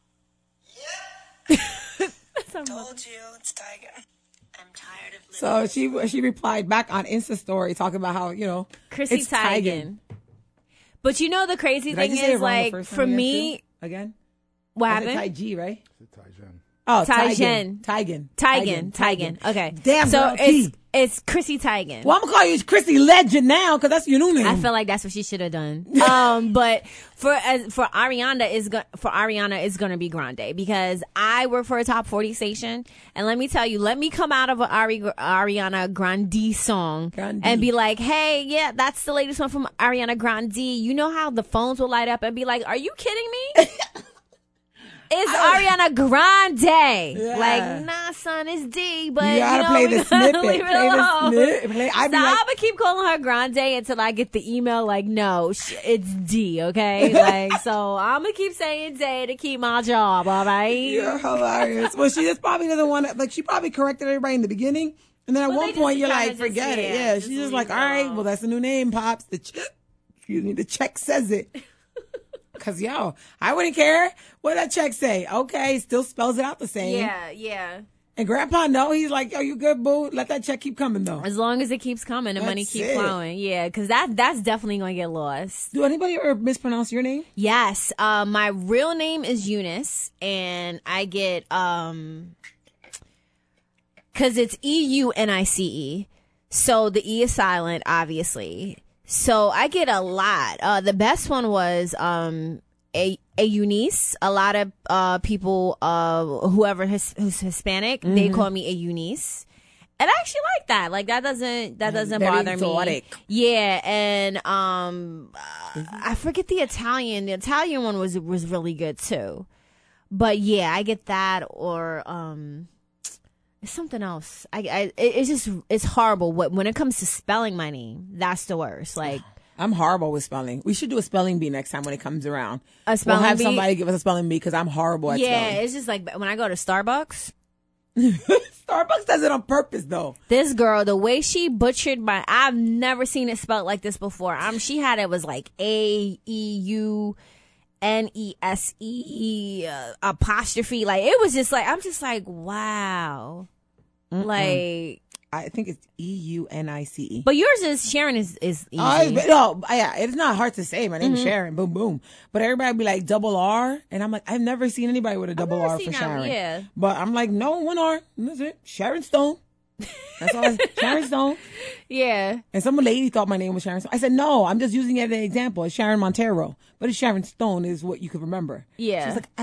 Yep. Told you, it's Teigen. I'm tired of living. So she she replied back on Insta story talking about how, you know, Chrissy it's Teigen. But you know the crazy Did I thing just say it is, wrong the like, first time for again, me, too? Again? what I said happened? Taiji, right? Taijen. Oh, Teigen. Teigen. Teigen. Teigen. Okay. Damn, So girl, it's, T. it's Chrissy Teigen. Well, I'm going to call you Chrissy Legend now because that's your new name. I feel like that's what she should have done. Um, but for as for Ariana is go- for Ariana is going to be Grande because I work for a top forty station, and let me tell you, let me come out of an Ari- Ariana Grande song Grande. and be like, hey, yeah, that's the latest one from Ariana Grande. You know how the phones will light up and be like, are you kidding me? It's Ariana Grande. Like, nah, son, it's D, but You gotta know, play we the gotta snippet. leave it Play the alone. snip- play- I'd be so like- I'm gonna keep calling her Grande until I get the email like, no, sh- it's D, okay? Like, so I'm gonna keep saying D to keep my job, all right? You're hilarious. Well, she just probably doesn't want to, like, she probably corrected everybody in the beginning. And then at Well, one they just point, you're kinda like, just- forget it. yeah, Yeah, just she's just leave like, it all right, alone. well, that's the new name, Pops. The check, excuse me, the check says it. Because, yo, I wouldn't care what that check say. Okay, still spells it out the same. Yeah, yeah. And Grandpa, no, he's like, yo, you good, boo? Let that check keep coming, though. As long as it keeps coming, the That's money keeps it. flowing. Yeah, because that, that's definitely going to get lost. Do anybody ever mispronounce your name? Yes. Uh, my real name is Eunice, and I get, um, because it's E U N I C E. So the E is silent, obviously. So I get a lot. Uh, the best one was, um, A, a Eunice. A lot of uh, people, uh, whoever his, who's Hispanic, mm-hmm. they call me a Eunice. And I actually like that. Like that doesn't that doesn't Very bother exotic. me. Yeah, and um, uh, I forget the Italian. The Italian one was was really good too. But yeah, I get that or um, it's something else. I, I it's just it's horrible. What when it comes to spelling my name, that's the worst. Like. I'm horrible with spelling. We should do a spelling bee next time when it comes around. A spelling we'll have bee? somebody give us a spelling bee because I'm horrible at Yeah, spelling. it's just like when I go to Starbucks. Starbucks does it on purpose, though. This girl, the way she butchered my, I've never seen it spelled like this before. Um, she had it was like A E U N E S E uh, apostrophe. Like it was just like I'm just like wow, Mm-mm. like. I think it's E U N I C E. But yours is Sharon is is easy. Oh, it's, no, yeah, it's not hard to say. My name Mm-hmm. is Sharon. Boom, boom. But everybody be like double R, and I'm like, I've never seen anybody with a double never R seen for that, Sharon. yeah. But I'm like, no, one R. That's it. Sharon Stone. That's all. I, Sharon Stone. Yeah. And some lady thought my name was Sharon Stone. I said, no, I'm just using it as an example. It's Sharon Montero, but it's Sharon Stone is what you could remember. Yeah. She was like,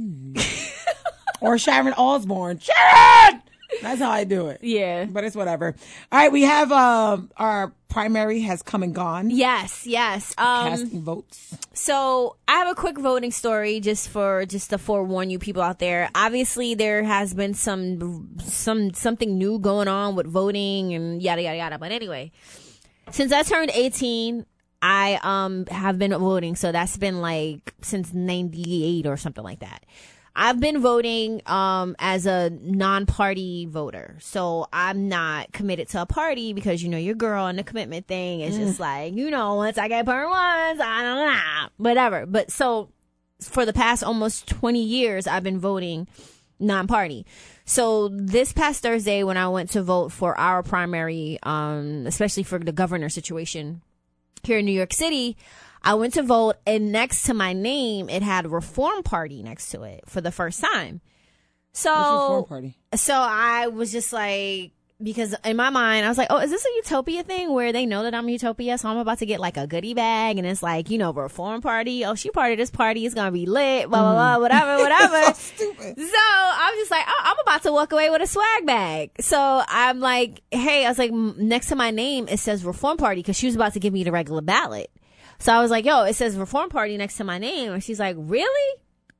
oh. Or Sharon Osbourne. Sharon. That's how I do it. Yeah. But it's whatever. All right, we have um, our primary has come and gone. Yes, yes. Um, Casting votes. So I have a quick voting story just for just to forewarn you people out there. Obviously, there has been some some something new going on with voting and yada yada yada. But anyway, since I turned eighteen, I um have been voting. So that's been like since ninety-eight or something like that. I've been voting um as a non-party voter. So I'm not committed to a party because, you know, your girl and the commitment thing is just like, you know, once I get burned once, I don't know, whatever. But so for the past almost twenty years, I've been voting non-party. So this past Thursday when I went to vote for our primary, um, especially for the governor situation here in New York City, I went to vote, and next to my name, it had Reform Party next to it for the first time. So, What's Reform Party? So I was just like, because in my mind, I was like, oh, is this a Utopia thing where they know that I'm Utopia? So I'm about to get like a goodie bag, and it's like, you know, Reform Party. Oh, she part of this party. It's going to be lit, blah, blah, blah, whatever, whatever. So stupid. So I was just like, oh, I'm about to walk away with a swag bag. So I'm like, hey, I was like, next to my name, it says Reform Party because she was about to give me the regular ballot. So I was like, yo, it says Reform Party next to my name. And she's like, really?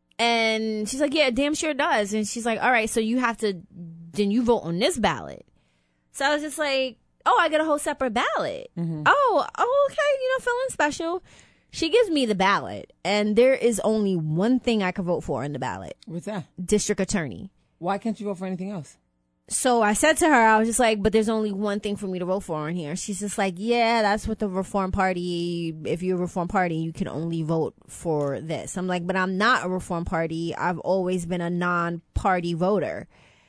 And she's like, yeah, damn sure it does. And she's like, all right, so you have to, then you vote on this ballot. So I was just like, oh, I get a whole separate ballot. Mm-hmm. Oh, oh, okay, you know, feeling special. She gives me the ballot. And there is only one thing I can vote for in the ballot. What's that? District attorney. Why can't you vote for anything else? So I said to her, I was just like, but there's only one thing for me to vote for in here. She's just like, yeah, that's what the Reform Party, if you're a Reform Party, you can only vote for this. I'm like, but I'm not a Reform Party. I've always been a non-party voter.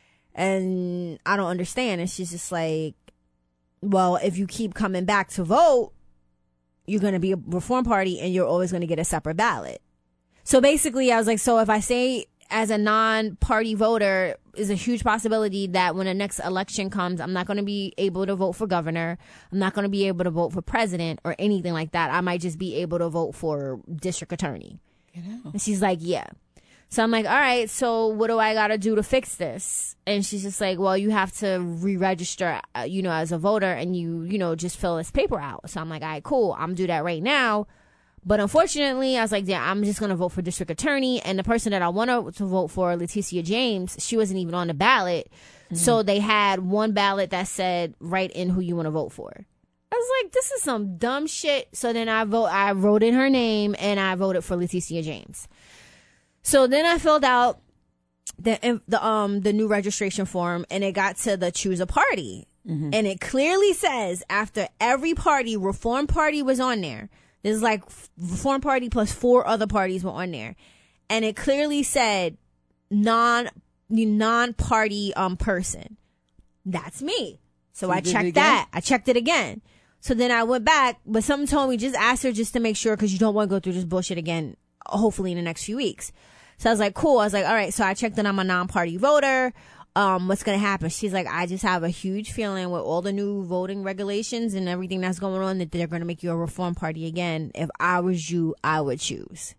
And I don't understand. And she's just like, well, if you keep coming back to vote, you're going to be a Reform Party and you're always going to get a separate ballot. So basically, I was like, so if I say as a non-party voter, is a huge possibility that when the next election comes, I'm not going to be able to vote for governor. I'm not going to be able to vote for president or anything like that. I might just be able to vote for district attorney. Get out. And she's like, yeah. So I'm like, all right, so what do I got to do to fix this? And she's just like, well, you have to re-register, uh, you know, as a voter and you, you know, just fill this paper out. So I'm like, all right, cool. I'm going to do that right now. But unfortunately, I was like, yeah, I'm just going to vote for district attorney. And the person that I wanted to vote for, Leticia James, she wasn't even on the ballot. Mm-hmm. So they had one ballot that said, write in who you want to vote for. I was like, this is some dumb shit. So then I vote, I wrote in her name and I voted for Leticia James. So then I filled out the, the, um, the new registration form and it got to the choose a party. Mm-hmm. And it clearly says after every party, Reform Party was on there. There's like Reform Party plus four other parties were on there. And it clearly said non non-party um person. That's me. So, So I you did it checked again? that. I checked it again. So then I went back, but someone told me just ask her just to make sure because you don't want to go through this bullshit again, hopefully in the next few weeks. So I was like, cool. I was like, all right. So I checked that I'm a non-party voter. Um, what's going to happen? She's like, I just have a huge feeling with all the new voting regulations and everything that's going on that they're going to make you a reform party again. If I was you, I would choose.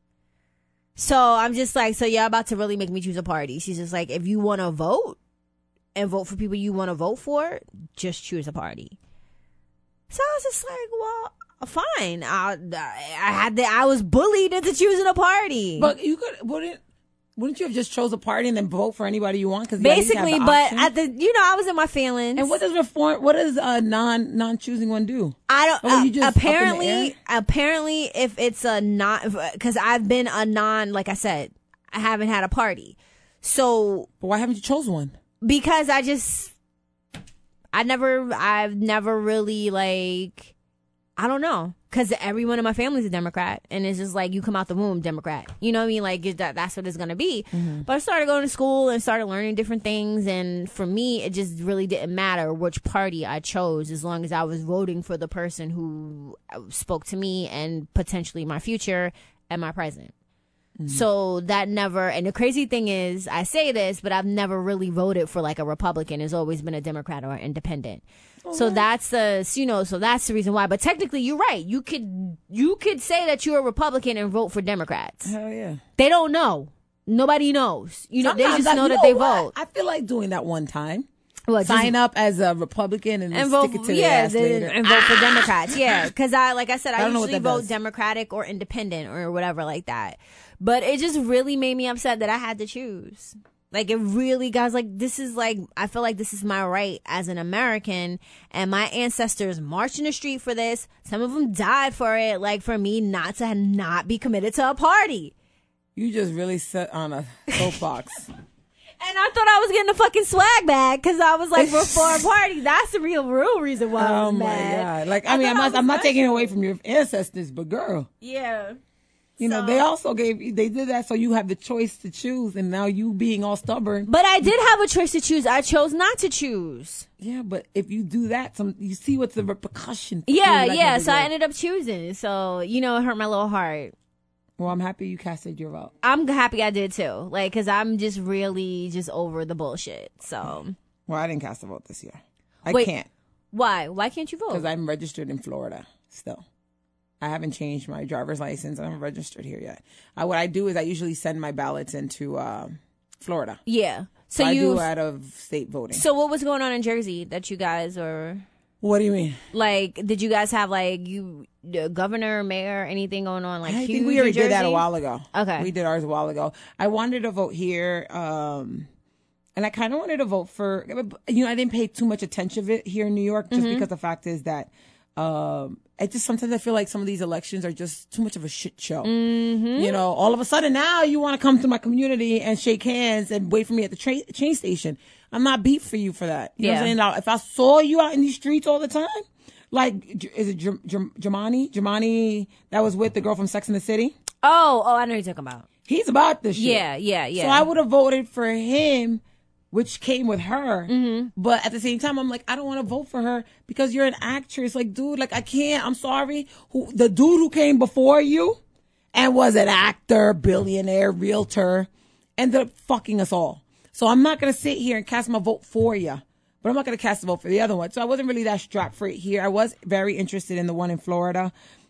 So I'm just like, so you're about to really make me choose a party. She's just like, if you want to vote and vote for people you want to vote for, just choose a party. So I was just like, well, fine. I, I had the, I was bullied into choosing a party. But you could wouldn't wouldn't you have just chose a party and then vote for anybody you want? Because basically, but at the you know I was in my feelings. And what does reform? What does a non non choosing one do? I don't. Or were you Uh, just up in the apparently, air? apparently, if it's a non, because I've been a non, like I said, I haven't had a party. So, But why haven't you chose one? because I just, I never, I've never really like, I don't know. Because everyone in my family is a Democrat. And it's just like, you come out the womb, Democrat. You know what I mean? Like, it- that, that's what it's going to be. Mm-hmm. But I started going to school and started learning different things. And for me, it just really didn't matter which party I chose as long as I was voting for the person who spoke to me and potentially my future and my present. Mm-hmm. So that never, and the crazy thing is, I say this, but I've never really voted for like a Republican. It's always been a Democrat or independent. So that's the, you know, so that's the reason why. But technically, you're right. You could, you could say that you're a Republican and vote for Democrats. Hell yeah. They don't know. Nobody knows. You know, Sometimes they just I- know you that they what? vote. I feel like doing that one time. What, Sign just- up as a Republican and, and then vote, stick it to yeah, their ass then- later. and vote for Democrats. Yeah, because I, like I said, I, I don't know what usually that vote does. Democratic or independent or whatever like that. But it just really made me upset that I had to choose. Like, it really, guys, like, this is like, I feel like this is my right as an American, and my ancestors marched in the street for this. Some of them died for it, like, for me not to not be committed to a party. You just really sit on a soapbox. And I thought I was getting a fucking swag bag because I was like, reform party. That's the real, real reason why I Oh was my mad. god! Like I, I mean, thought I'm I not, was I'm not taking special. away from your ancestors, but girl, Yeah. you know So- they also gave they did that so you have the choice to choose, and now you being all stubborn. But I did have a choice to choose. I chose not to choose. Yeah, but if you do that, some you see what's the repercussion. Yeah, Maybe that's yeah. not So I good. ended up choosing. So, you know, it hurt my little heart. Well, I'm happy you casted your vote. I'm happy I did too. Like, cause I'm just really just over the bullshit. So Well, I didn't cast a vote this year. I Wait. can't why? Why can't you because vote? I'm registered in Florida still. I haven't changed my driver's license. I'm registered here yet. I, what I do is I usually send my ballots into uh, Florida. Yeah. So I you. do out of state voting. So what was going on in Jersey that you guys were What do you mean? like? Did you guys have like you the governor, mayor, anything going on? Like I huge think we in already did that a Jersey? while ago. Okay. We did ours a while ago. I wanted to vote here, um, and I kind of wanted to vote for, you know, I didn't pay too much attention to it here in New York just Mm-hmm. because the fact is that um, I just sometimes I feel like some of these elections are just too much of a shit show. Mm-hmm. You know, all of a sudden now you want to come to my community and shake hands and wait for me at the train train station. I'm not beat for you for that. You know what I'm Yeah. saying? Now, if I saw you out in these streets all the time, like, J- is it J- J- Jamani? Jamani that was with the girl from Sex and the City? Oh, oh, I know what you're talking about. He's about this shit. Yeah, yeah, yeah. So I would have voted for him, which came with her. Mm-hmm. But at the same time, I'm like, I don't want to vote for her because you're an actress. Like, dude, like I can't. I'm sorry. Who the dude who came before you and was an actor, billionaire, realtor, ended up fucking us all. So I'm not gonna sit here and cast my vote for you. But I'm not going to cast a vote for the other one. So I wasn't really that strapped for it here. I was very interested in the one in Florida.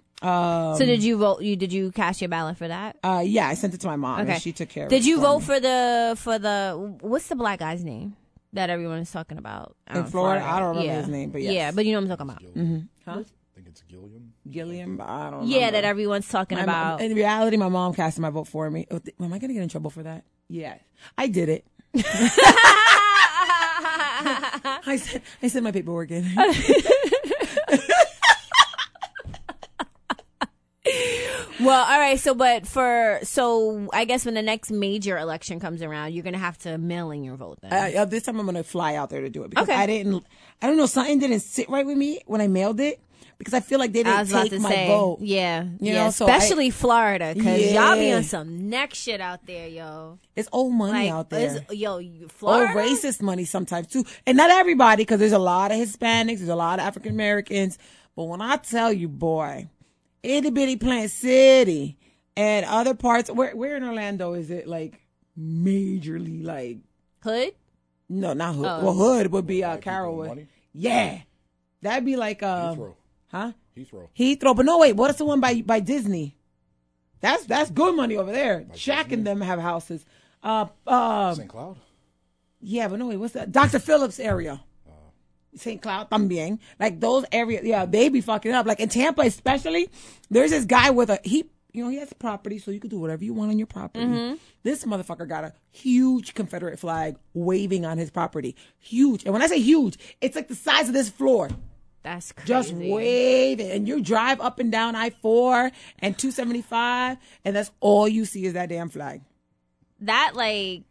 Um, So did you vote? You did you cast your ballot for that? uh, yeah, I sent it to my mom. Okay, And she took care of Did it. you for vote me. for the for the what's the black guy's name that everyone is talking about In Um, Florida? I don't remember yeah. his name, but yes. yeah, but you know what I'm talking about. Huh? I think it's Gilliam. Gilliam? I don't Yeah, remember. that everyone's talking My about. mom, in reality, my mom casted my vote for me. Oh, th- Am I going to get in trouble for that? Yeah. I did it. I said, I sent my paperwork in. Well, all right. So, but for so I guess when the next major election comes around, you're gonna have to mail in your vote then. Uh, uh, this time I'm going to fly out there to do it because Okay. I didn't, I don't know, something didn't sit right with me when I mailed it. because I feel like they I didn't was about take to my say, vote. yeah, You yeah, know, so I- especially Florida, because y'all be Yeah. on some neck shit out there, yo. It's old money Like, out there. it's- yo, you- Or Florida, racist money sometimes too. And not everybody, because there's a lot of Hispanics, there's a lot of African Americans. But when I tell you, boy, itty bitty Plant City and other parts, where where in Orlando is it like majorly like, hood. no, not hood. Oh. Well, hood would be uh, White people and Carrollwood. money? Yeah. That'd be like, um, Heathrow. huh? Heathrow. Heathrow. But no, wait, what is the one by by Disney? That's that's good money over there. Shaq and them have houses. Uh, uh, Saint Cloud. yeah, but no, wait, what's that? Doctor Phillips area. Saint Cloud también. Like those areas, yeah, they be fucking up. Like in Tampa especially, there's this guy with a, he, you know, he has a property, so you can do whatever you want on your property. Mm-hmm. This motherfucker got a huge Confederate flag waving on his property. Huge. And when I say huge, it's like the size of this floor. That's crazy. Just waving. And you drive up and down I four and two seventy-five, and that's all you see is that damn flag. That, like,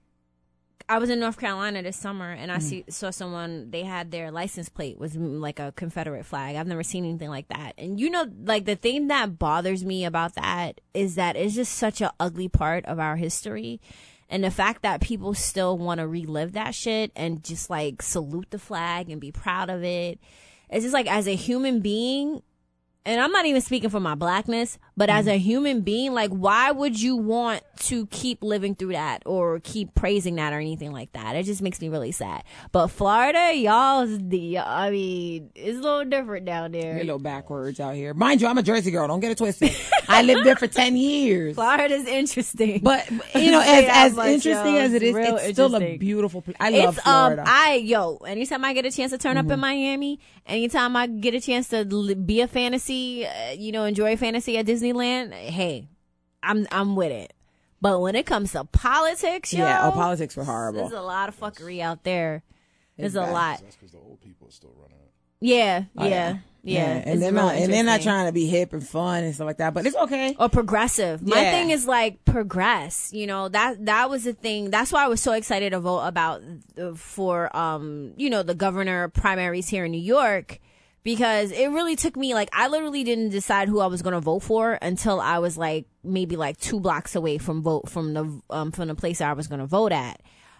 I was in North Carolina this summer, and I Mm. see, saw someone, they had their license plate was mm, like a Confederate flag. I've never seen anything like that. And you know, like, the thing that bothers me about that is that it's just such an ugly part of our history. And the fact that people still want to relive that shit and just, like, salute the flag and be proud of it. It's just like, as a human being, and I'm not even speaking for my blackness, but as a human being, like, why would you want to keep living through that or keep praising that or anything like that? It just makes me really sad. But Florida, y'all, the, I mean, it's a little different down there. You're a little backwards out here. Mind you, I'm a Jersey girl. Don't get it twisted. I lived there for ten years. Florida's interesting. But, you know, as, Say how as much, interesting yo. as it is, Real it's still a interesting. beautiful place. I love It's Florida. um I yo anytime I get a chance to turn Mm-hmm. up in Miami, anytime I get a chance to li- be a fantasy, uh, you know, enjoy fantasy at Disneyland, hey, I'm I'm with it. But when it comes to politics, yo, yeah, oh, politics were horrible. there's a lot of fuckery out there. There's It's a bad. lot. That's because the old people are still running it. Yeah, Oh, yeah, yeah. and It's they're real not, and they're not interesting. trying to be hip and fun and stuff like that. But it's okay. Or progressive. My Yeah. thing is like progress. You know, that that was the thing. That's why I was so excited to vote about uh, for um you know the governor primaries here in New York, because it really took me, like, I literally didn't decide who I was going to vote for until I was like maybe like two blocks away from vote from the um from the place I was going to vote at.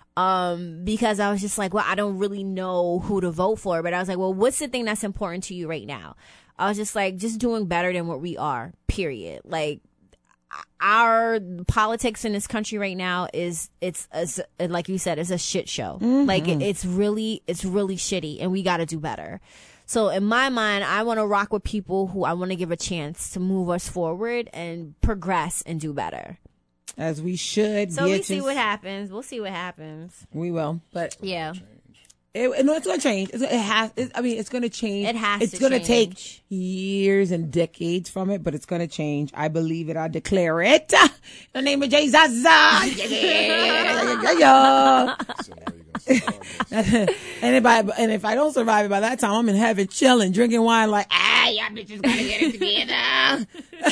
Um, because I was just like, well, I don't really know who to vote for, but I was like, well, what's the thing that's important to you right now? I was just like, just doing better than what we are, period. Like, our politics in this country right now is, it's, it's like you said, it's a shit show. Like, it, it's really, it's really shitty, and we got to do better. So in my mind, I want to rock with people who I want to give a chance to move us forward and progress and do better. As we should. So we bitches. see what happens. We'll see what happens. We will. But Yeah. it, no, it's going to change. It's, it has. It, I mean, it's going to change. It has It's to gonna take change. years and decades from it, but it's going to change. I believe it. I declare it. In the name of Jesus. Yeah, yeah, yeah, yeah. So now you're gonna survive this. and if I and if I don't survive it by that time, I'm in heaven chilling, drinking wine like, ah, y'all bitches gotta get it together.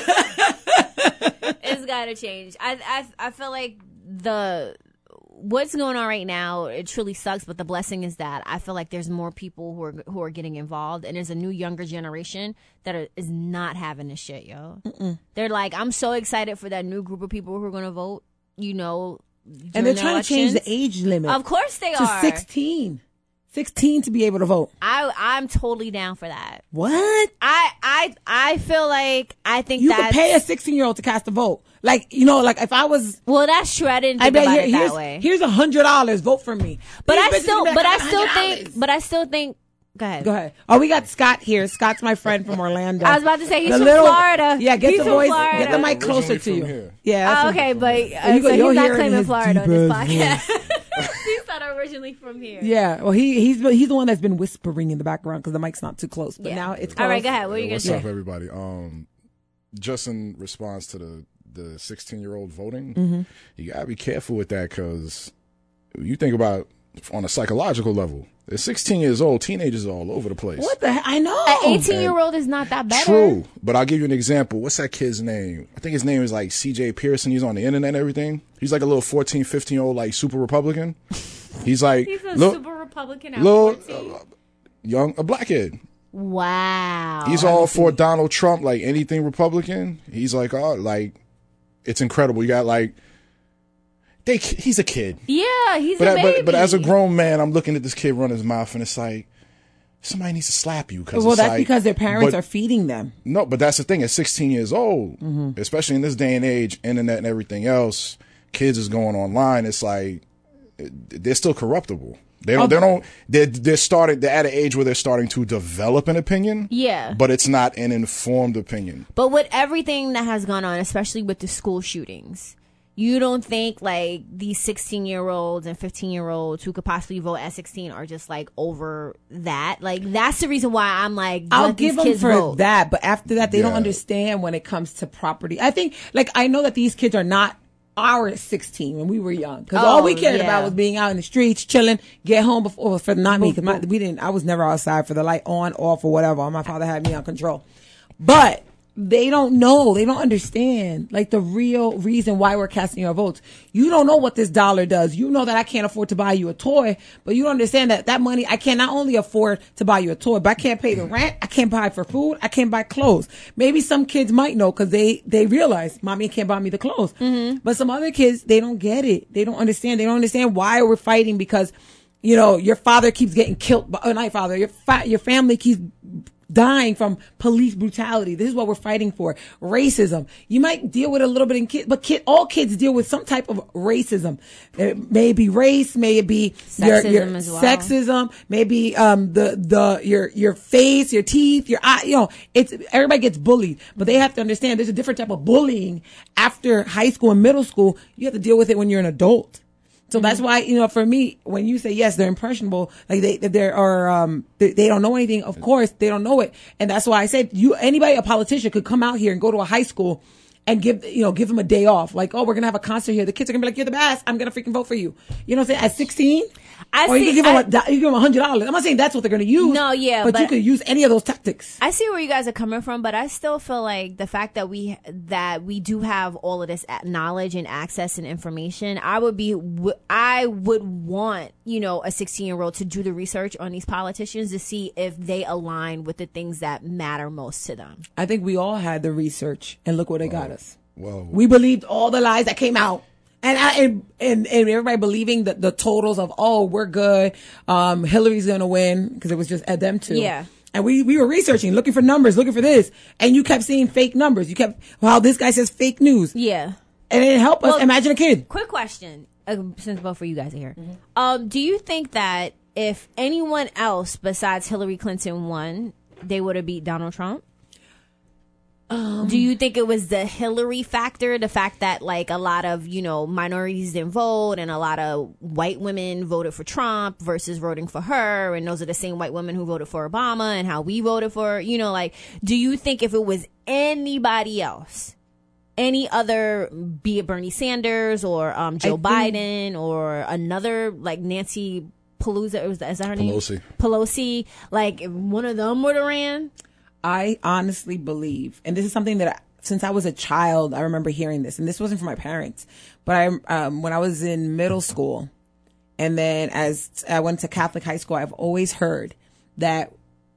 It's gotta change. I, I I feel like the what's going on right now, it truly sucks. But the blessing is that I feel like there's more people who are who are getting involved, and there's a new younger generation that are, is not having this shit, yo. Mm-mm. They're like, I'm so excited for that new group of people who are gonna vote. You know, And they're during trying to change the elections. age limit Of course they to are. sixteen. sixteen to be able to vote. I I'm totally down for that. What? I I I feel like I think You that's could pay a sixteen year old to cast a vote. Like, you know, like if I was, well, that's true. I didn't I think bet about here, it that here's way. here's a hundred dollars. Vote for me. But These I bitches still, be like, but I "got still one hundred dollars." think, but I still think. Go ahead. Go ahead. Oh, we got Scott here. Scott's my friend from Orlando. I was about to say he's The from little- Florida. Yeah, get He's the from voice, Florida. get the mic closer Originally to you. from here. Yeah. Oh, that's okay, what- but uh, You go- so you'll he's not hear it in claiming his Florida on this deep podcast. He's not originally from here. Yeah. Well, he he's he's the one that's been whispering in the background because the mic's not too close. But Yeah. now it's close. All right, go ahead. What are you Hey, gonna what's say? up, everybody? Um, just in response to the the sixteen year old voting, Mm-hmm. you gotta be careful with that because you think about on a psychological level. They're sixteen years old, teenagers are all over the place. What the? He- I know. An eighteen-year-old is not that better. True, but I'll give you an example. What's that kid's name? I think his name is like C J Pearson. He's on the internet and everything. He's like a little fourteen, fifteen year old, like super Republican. He's like, He's a look, super Republican at little fourteen. uh, young, a black kid. Wow. He's all for Donald Trump, like anything Republican. He's like, oh, like, it's incredible. You got like, they, he's a kid. Yeah, he's but, a baby. But, but as a grown man, I'm looking at this kid run his mouth, and it's like, somebody needs to slap you. Well, that's like, because their parents but, are feeding them. No, but that's the thing. At sixteen years old, mm-hmm. especially in this day and age, internet and everything else, kids is going online. It's like they're still corruptible. They don't. Okay. They don't. They're they're starting. They're at an age where they're starting to develop an opinion. Yeah, but it's not an informed opinion. But with everything that has gone on, especially with the school shootings, you don't think like these sixteen year olds and fifteen year olds who could possibly vote at sixteen are just like over that? Like that's the reason why I'm like, I'll give them for vote. that. But after that, they yeah. don't understand when it comes to property. I think like I know that these kids are not our sixteen when we were young, because oh, all we cared yeah. about was being out in the streets, chilling, get home before. For not me, because we didn't. I was never outside for the light on, off, or whatever. My father had me on control, but. They don't know. They don't understand, like, the real reason why we're casting our votes. You don't know what this dollar does. You know that I can't afford to buy you a toy, but you don't understand that that money, I can not only afford to buy you a toy, but I can't pay the rent. I can't buy for food. I can't buy clothes. Maybe some kids might know because they, they realize, mommy can't buy me the clothes. Mm-hmm. But some other kids, they don't get it. They don't understand. They don't understand why we're fighting because, you know, your father keeps getting killed. By, oh, not your father. Your, fa- your family keeps dying from police brutality. This is what we're fighting for. Racism. You might deal with a little bit in kids, but kid, all kids deal with some type of racism. It may be race, may it be sexism your, your as well. Sexism, maybe um the the your your face, your teeth, your eye. You know, it's everybody gets bullied, but they have to understand there's a different type of bullying after high school and middle school. You have to deal with it when you're an adult. So mm-hmm. that's why, you know, for me, when you say, yes, they're impressionable, like they, they are, um, they, they don't know anything. Of course, they don't know it. And that's why I said you, anybody, a politician could come out here and go to a high school and give, you know, give them a day off. Like, oh, we're going to have a concert here. The kids are going to be like, you're the best. I'm going to freaking vote for you. You know what I'm saying? At sixteen, I or see, you can give I, them a, you give them a hundred dollars. I'm not saying that's what they're going to use. No, yeah, but, but you could use any of those tactics. I see where you guys are coming from, but I still feel like the fact that we that we do have all of this knowledge and access and information, I would be, I would want, you know, a sixteen year old to do the research on these politicians to see if they align with the things that matter most to them. I think we all had the research, and look where they got us. Whoa. We believed all the lies that came out. And, I, and, and, and everybody believing that the totals of, oh, we're good. Um, Hillary's going to win because it was just at them two. Yeah. And we, we were researching, looking for numbers, looking for this. And you kept seeing fake numbers. You kept, well, this guy says fake news. Yeah. And it didn't help us. Well, imagine a kid. Quick question, uh, since both of you guys are here. Mm-hmm. Um, do you think that if anyone else besides Hillary Clinton won, they would have beat Donald Trump? Um, Do you think it was the Hillary factor, the fact that like a lot of, you know, minorities didn't vote and a lot of white women voted for Trump versus voting for her, and those are the same white women who voted for Obama, and how we voted for, you know, like, do you think if it was anybody else, any other, be it Bernie Sanders or um, Joe Biden or another, like Nancy Pelosi, is that her name? Pelosi. Pelosi, like if one of them would have ran? I honestly believe, and this is something that I, since I was a child, I remember hearing this, and this wasn't from my parents, but I, um, when I was in middle school, and then as I went to Catholic high school, I've always heard that,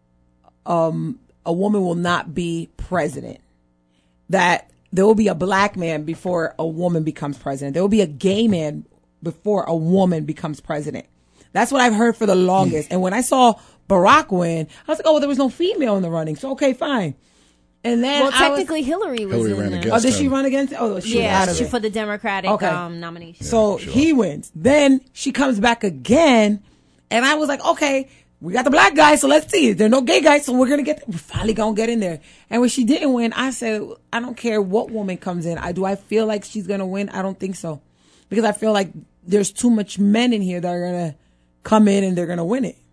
um, a woman will not be president, that there will be a black man before a woman becomes president. There will be a gay man before a woman becomes president. That's what I've heard for the longest. And when I saw Barack win, I was like, oh, well, there was no female in the running. So, okay, fine. And then well, I technically was, Hillary was Hillary in ran there. against Oh, did she him. run against? Oh, she yeah, was out of she it. for the Democratic Okay. um, nomination. So sure. he wins. Then she comes back again. And I was like, okay, we got the black guy, so let's see. There are no gay guys, so we're going to get, we're finally going to get in there. And when she didn't win, I said, I don't care what woman comes in. I Do I feel like she's going to win? I don't think so. Because I feel like there's too much men in here that are going to come in and they're going to win it.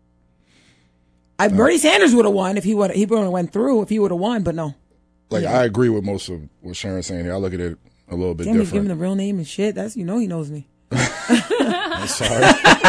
I, Bernie Sanders would have won if he would he would have went through if he would have won, but no. Like Yeah. I agree with most of what Sharon's saying here. I look at it a little bit Damn, he's different. giving the real name and shit. That's, you know, he knows me. I'm sorry.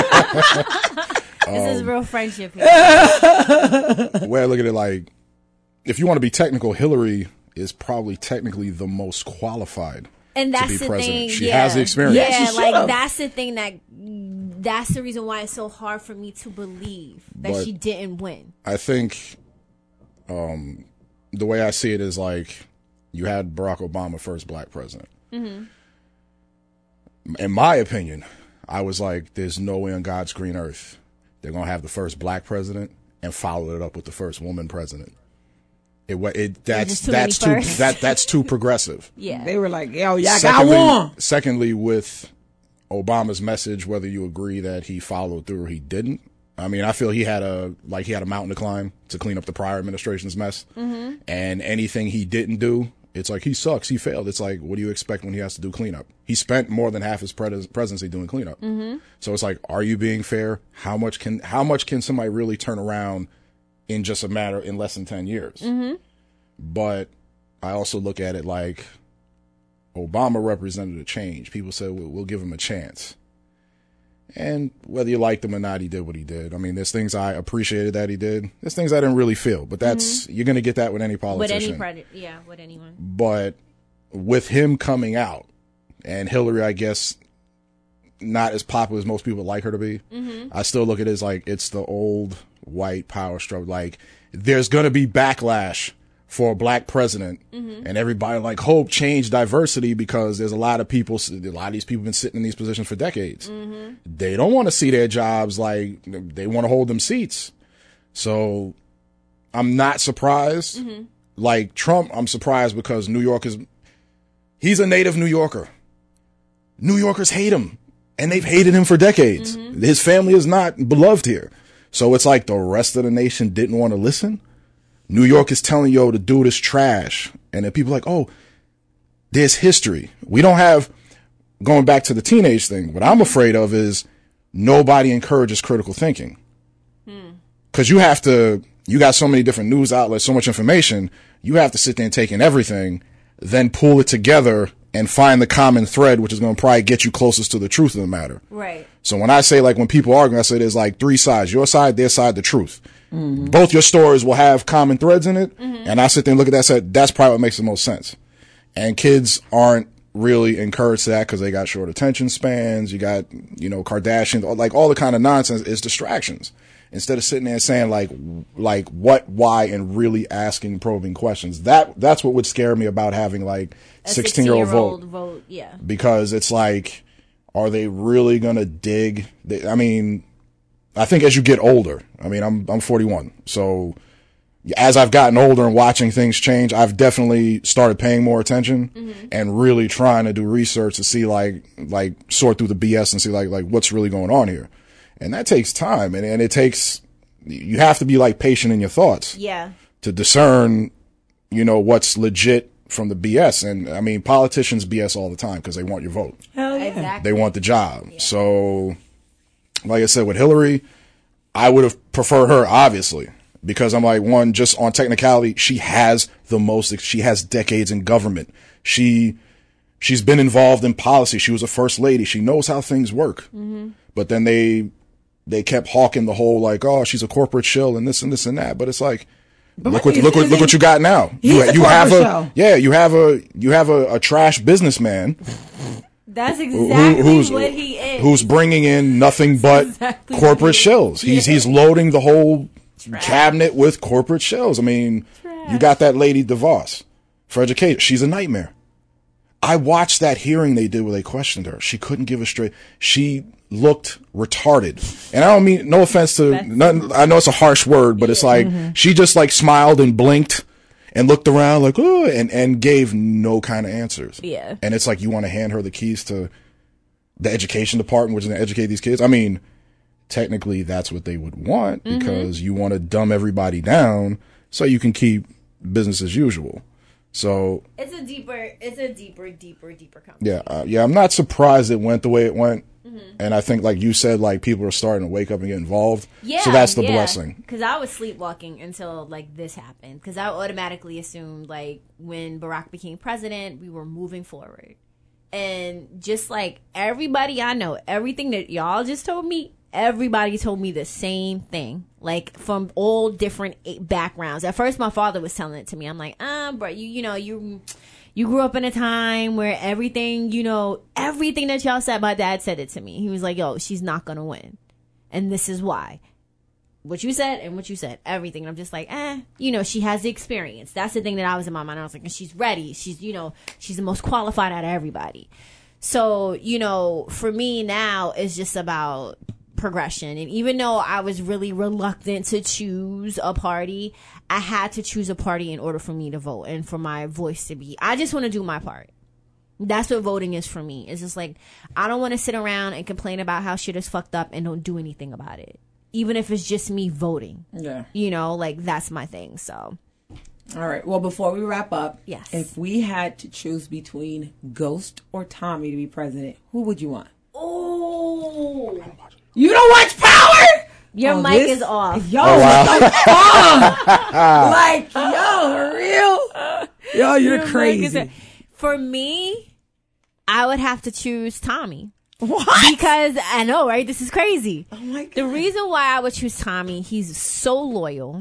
This is real friendship here. The way I look at it, like, if you want to be technical, Hillary is probably technically the most qualified. And that's to be the president. thing. She yeah. has the experience. Yeah, Yeah, she like should've. that's the thing that that's the reason why it's so hard for me to believe that But she didn't win. I think um, the way I see it is like you had Barack Obama first black president. Mm-hmm. In my opinion, I was like, there's no way on God's green earth they're going to have the first black president and follow it up with the first woman president. It, wa- it that's just too that's many too firsts. that that's too progressive. Yeah. They were like, yo, y'all got Secondly, one. secondly, with Obama's message, whether you agree that he followed through or he didn't, I mean, I feel he had a like he had a mountain to climb to clean up the prior administration's mess, mm-hmm. and anything he didn't do, it's like he sucks, he failed. It's like, what do you expect when he has to do cleanup? He spent more than half his pres- presidency doing cleanup, mm-hmm. so it's like, are you being fair? How much can how much can somebody really turn around in just a matter in less than ten years? Mm-hmm. But I also look at it like Obama represented a change. People said, we'll, we'll give him a chance. And whether you liked him or not, he did what he did. I mean, there's things I appreciated that he did. There's things I didn't really feel. But that's, mm-hmm. you're going to get that with any With politician. any predator, yeah, with anyone. But with him coming out, and Hillary, I guess, not as popular as most people would like her to be, mm-hmm. I still look at it as like, it's the old white power struggle. Like, there's going to be backlash for a black president, mm-hmm. and everybody like hope, change, diversity, because there's a lot of people, a lot of these people have been sitting in these positions for decades. Mm-hmm. They don't want to see their jobs, like they want to hold them seats. So I'm not surprised. Mm-hmm. Like Trump, I'm surprised because New York is, he's a native New Yorker. New Yorkers hate him, and they've hated him for decades. Mm-hmm. His family is not beloved here. So it's like the rest of the nation didn't want to listen. New York is telling yo to do this trash. And then people are like, oh, there's history. We don't have, going back to the teenage thing, what I'm afraid of is nobody encourages critical thinking. Because you have to, you got so many different news outlets, so much information, you have to sit there and take in everything, then pull it together and find the common thread, which is going to probably get you closest to the truth of the matter. Right. So when I say, like, when people argue, I say there's like three sides, your side, their side, the truth. Mm-hmm. Both your stories will have common threads in it. Mm-hmm. And I sit there and look at that and say, that's probably what makes the most sense. And kids aren't really encouraged to that because they got short attention spans. You got, you know, Kardashians, like all the kind of nonsense is distractions. Instead of sitting there and saying like, like what, why, and really asking probing questions. That, that's what would scare me about having like sixteen year old vote. vote. Yeah. Because it's like, are they really going to dig? They, I mean, I think as you get older, I mean, I'm, I'm forty-one. So as I've gotten older and watching things change, I've definitely started paying more attention mm-hmm. and really trying to do research to see like, like sort through the B S and see like, like what's really going on here. And that takes time. And, and it takes, you have to be like patient in your thoughts. Yeah. To discern, you know, what's legit from the B S. And I mean, politicians B S all the time because they want your vote. Hell yeah. Exactly. They want the job. Yeah. So, like I said, with Hillary, I would have preferred her, obviously, because I'm like, one, just on technicality, she has the most, she has decades in government. She, she's been involved in policy. She was a first lady. She knows how things work. Mm-hmm. But then they, they kept hawking the whole like, oh, she's a corporate shill and this and this and that. But it's like, but look what, look what, look what you got now. You, you have a, show. yeah, you have a, you have a, a trash businessman. That's exactly who, who's, what he is. Who's bringing in nothing but exactly corporate shells. He's, yeah. he's loading the whole trash. cabinet with corporate shells. I mean, trash. You got that lady DeVos for education. She's a nightmare. I watched that hearing they did where they questioned her. She couldn't give a straight. She looked retarded. And I don't mean, no offense to, nothing, I know it's a harsh word, but yeah. it's like, mm-hmm. she just like smiled and blinked and looked around like, oh, and, and gave no kind of answers. Yeah. And it's like, you want to hand her the keys to the education department, which is going to educate these kids. I mean, technically that's what they would want mm-hmm. because you want to dumb everybody down so you can keep business as usual. So it's a deeper, it's a deeper, deeper, deeper conversation. Yeah. Uh, yeah. I'm not surprised it went the way it went. Mm-hmm. And I think, like you said, like people are starting to wake up and get involved. Yeah. So that's the yeah. blessing. Because I was sleepwalking until like this happened. Because I automatically assumed like when Barack became president, we were moving forward. And just like everybody I know, everything that y'all just told me, everybody told me the same thing. Like from all different backgrounds. At first, my father was telling it to me. I'm like, um, bro, you you know you. you grew up in a time where everything, you know, everything that y'all said, my dad said it to me. He was like, yo, she's not going to win. And this is why. What you said and what you said, everything. And I'm just like, eh, you know, she has the experience. That's the thing that I was in my mind. I was like, and she's ready. She's, you know, she's the most qualified out of everybody. So, you know, for me now, it's just about progression. And even though I was really reluctant to choose a party, I had to choose a party in order for me to vote and for my voice to be. I just want to do my part. That's what voting is for me. It's just like, I don't want to sit around and complain about how shit is fucked up and don't do anything about it. Even if it's just me voting. Yeah. You know, like, that's my thing, so. All right. Well, before we wrap up, yes. If we had to choose between Ghost or Tommy to be president, who would you want? Oh. You don't watch Power? Your oh, mic this, is off. Yo, oh, wow. What the fuck? Like, yo, for real? Yo, you're Your crazy. For me, I would have to choose Tommy. What? Because I know, right? This is crazy. Oh my God. The reason why I would choose Tommy, he's so loyal.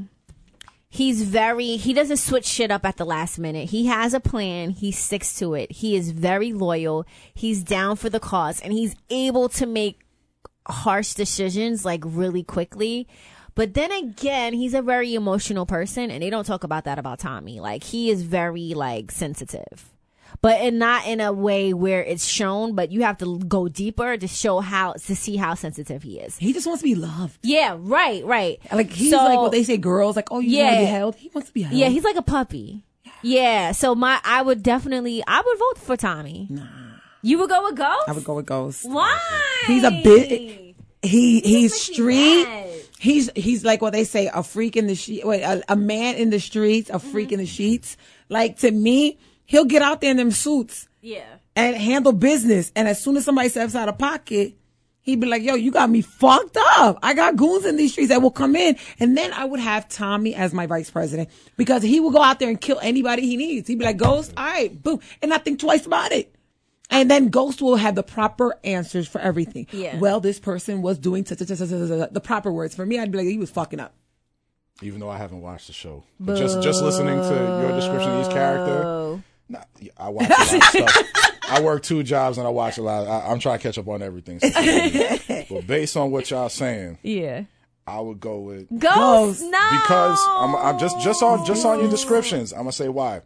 He's very, he doesn't switch shit up at the last minute. He has a plan. He sticks to it. He is very loyal. He's down for the cause and he's able to make harsh decisions like really quickly. But then again, he's a very emotional person and they don't talk about that about Tommy. Like he is very like sensitive. But and not in a way where it's shown, but you have to go deeper to show how, to see how sensitive he is. He just wants to be loved. Yeah, right, right. Like, he's so, like what they say, girls, like, oh, you yeah, want to be held? He wants to be held. Yeah, he's like a puppy. Yeah. yeah, so my, I would definitely, I would vote for Tommy. Nah. You would go with Ghost? I would go with Ghost. Why? He's a bit, he, he's, he's street. He's, he's, he's like what they say, a freak in the sheet, wait, a, a man in the streets, a freak mm-hmm. in the sheets. Like, to me, he'll get out there in them suits. Yeah. And handle business. And as soon as somebody steps out of pocket, he'd be like, yo, you got me fucked up. I got goons in these streets that will come in. And then I would have Tommy as my vice president because he will go out there and kill anybody he needs. He'd be like, Ghost, all right, boom. And not think twice about it. And then Ghost will have the proper answers for everything. Yeah. Well, this person was doing the proper words. For me, I'd be like, he was fucking up. Even though I haven't watched the show. But just, just listening to your description of each character. Nah, I watch a lot of stuff. I work two jobs and I watch a lot. I, I'm trying to catch up on everything. So, but based on what y'all saying, yeah, I would go with Ghost. No, because I'm, I'm just just on just on your descriptions. I'm gonna say why.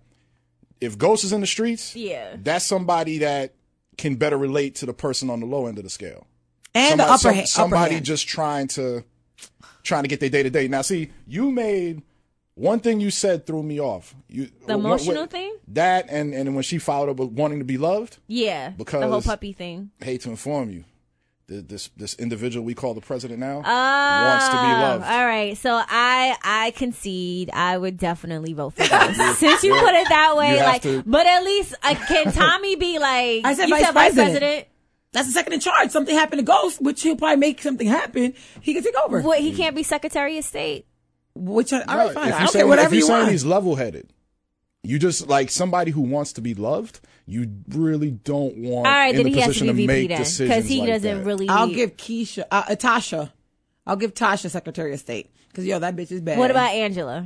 If Ghost is in the streets, yeah, that's somebody that can better relate to the person on the low end of the scale, and somebody, the upper some, hand. Somebody upper just trying to trying to get their day to day. Now, see, you made. One thing you said threw me off. You, the emotional what, thing? That and, and when she followed up with wanting to be loved? Yeah. Because the whole puppy thing. I hate to inform you. The, this this individual we call the president now uh, wants to be loved. All right. So I I concede I would definitely vote for Ghost. Since you yeah. put it that way, like to, but at least uh, can Tommy be like I said you vice said president. vice president? That's the second in charge. Something happened to Ghost, which he'll probably make something happen. He can take over. What, he can't be Secretary of State? Which, all right, fine. If I don't saying, care, whatever if you're you saying want. He's level-headed. You just, like, somebody who wants to be loved, you really don't want all right, in then the he position has to, be to V P make then, decisions because he like doesn't that. really. I'll give Keisha, uh, uh, Tasha. I'll give Tasha Secretary of State. Because, yo, that bitch is bad. What about Angela?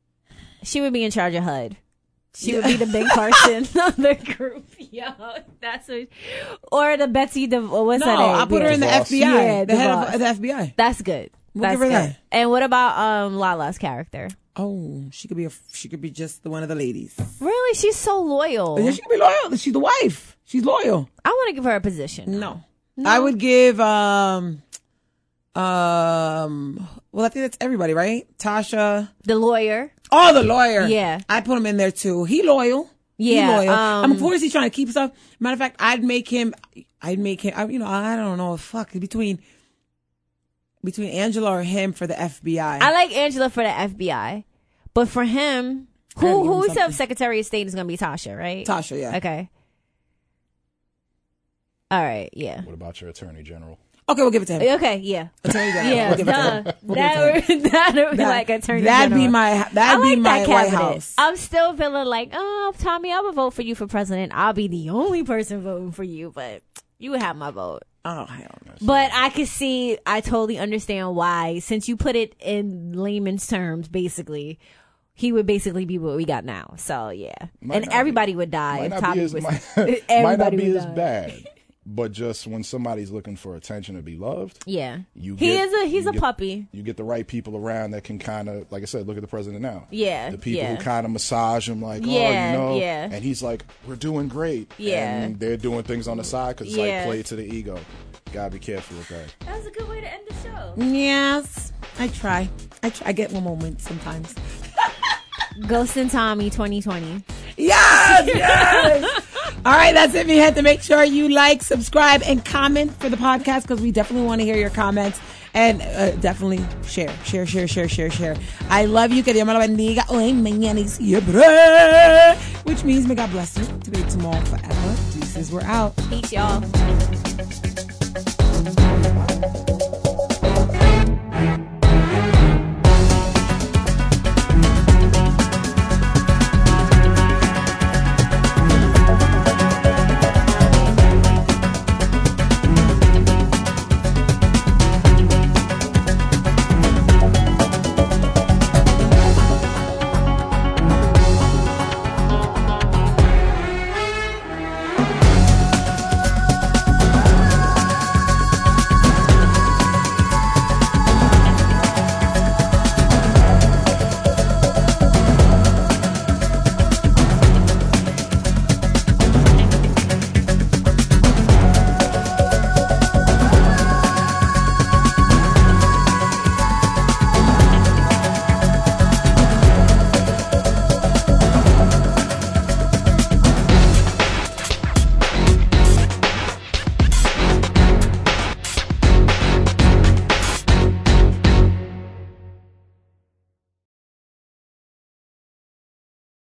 She would be in charge of H U D. She would be the big person of the group. Yo, that's what. Or the Betsy, the, what's no, her name? I'll put her in the DeVos. F B I. Yeah, the head DeVos. of the F B I. That's good. We'll That's give her good. that. And what about um Lala's character? Oh, she could be a, she could be just the one of the ladies. Really? She's so loyal. Yeah, she could be loyal. She's the wife. She's loyal. I want to give her a position. No. no. I would give, um, um, well, I think that's everybody, right? Tasha. The lawyer. Oh, the lawyer. Yeah. I put him in there too. He loyal. Yeah. He loyal. Um, I mean, of course he's trying to keep stuff. Matter of fact, I'd make him, I'd make him, I, you know, I don't know, fuck, between, between Angela or him for the F B I. I like Angela for the F B I. But for him, who who we said Secretary of State is going to be Tasha, right? Tasha, yeah. Okay. All right, yeah. What about your Attorney General? Okay, we'll give it to him. Okay, yeah. Attorney General. Yeah, we'll give it to duh. him. We'll that give it to him. would that would be That- like Attorney That'd General. be my, that'd I like be my that White cabinet. House. I'm still feeling like, oh, Tommy, I would vote for you for president. I'll be the only person voting for you, but you would have my vote. Oh, hell no. But I could see, I totally understand why, since you put it in layman's terms, basically, he would basically be what we got now. So yeah, Might and not everybody be- would die might if not be Tommy as, was. might, everybody might not be would as die. bad, but just when somebody's looking for attention to be loved, Yeah, you he get- is a he's you a get- puppy. you get the right people around that can kind of, like I said, look at the president now. Yeah, the people yeah. who kind of massage him, like, Yeah, oh, you know, yeah. and he's like, we're doing great. Yeah. and they're doing things on the side because it's Yeah. like play to the ego. Gotta be careful with that. That was a good way to end the show. Yes, I try. I try. I get one moment sometimes. Ghost and Tommy twenty twenty. Yes, yes. All right, that's it. You had to make sure you like, subscribe, and comment for the podcast because we definitely want to hear your comments. And uh, definitely share, share, share, share, share, share. I love you. Que Dios me lo bendiga. Hoy, mañana y siempre. Which means may God bless you today, tomorrow, forever. Deuces, we're out. Peace, y'all.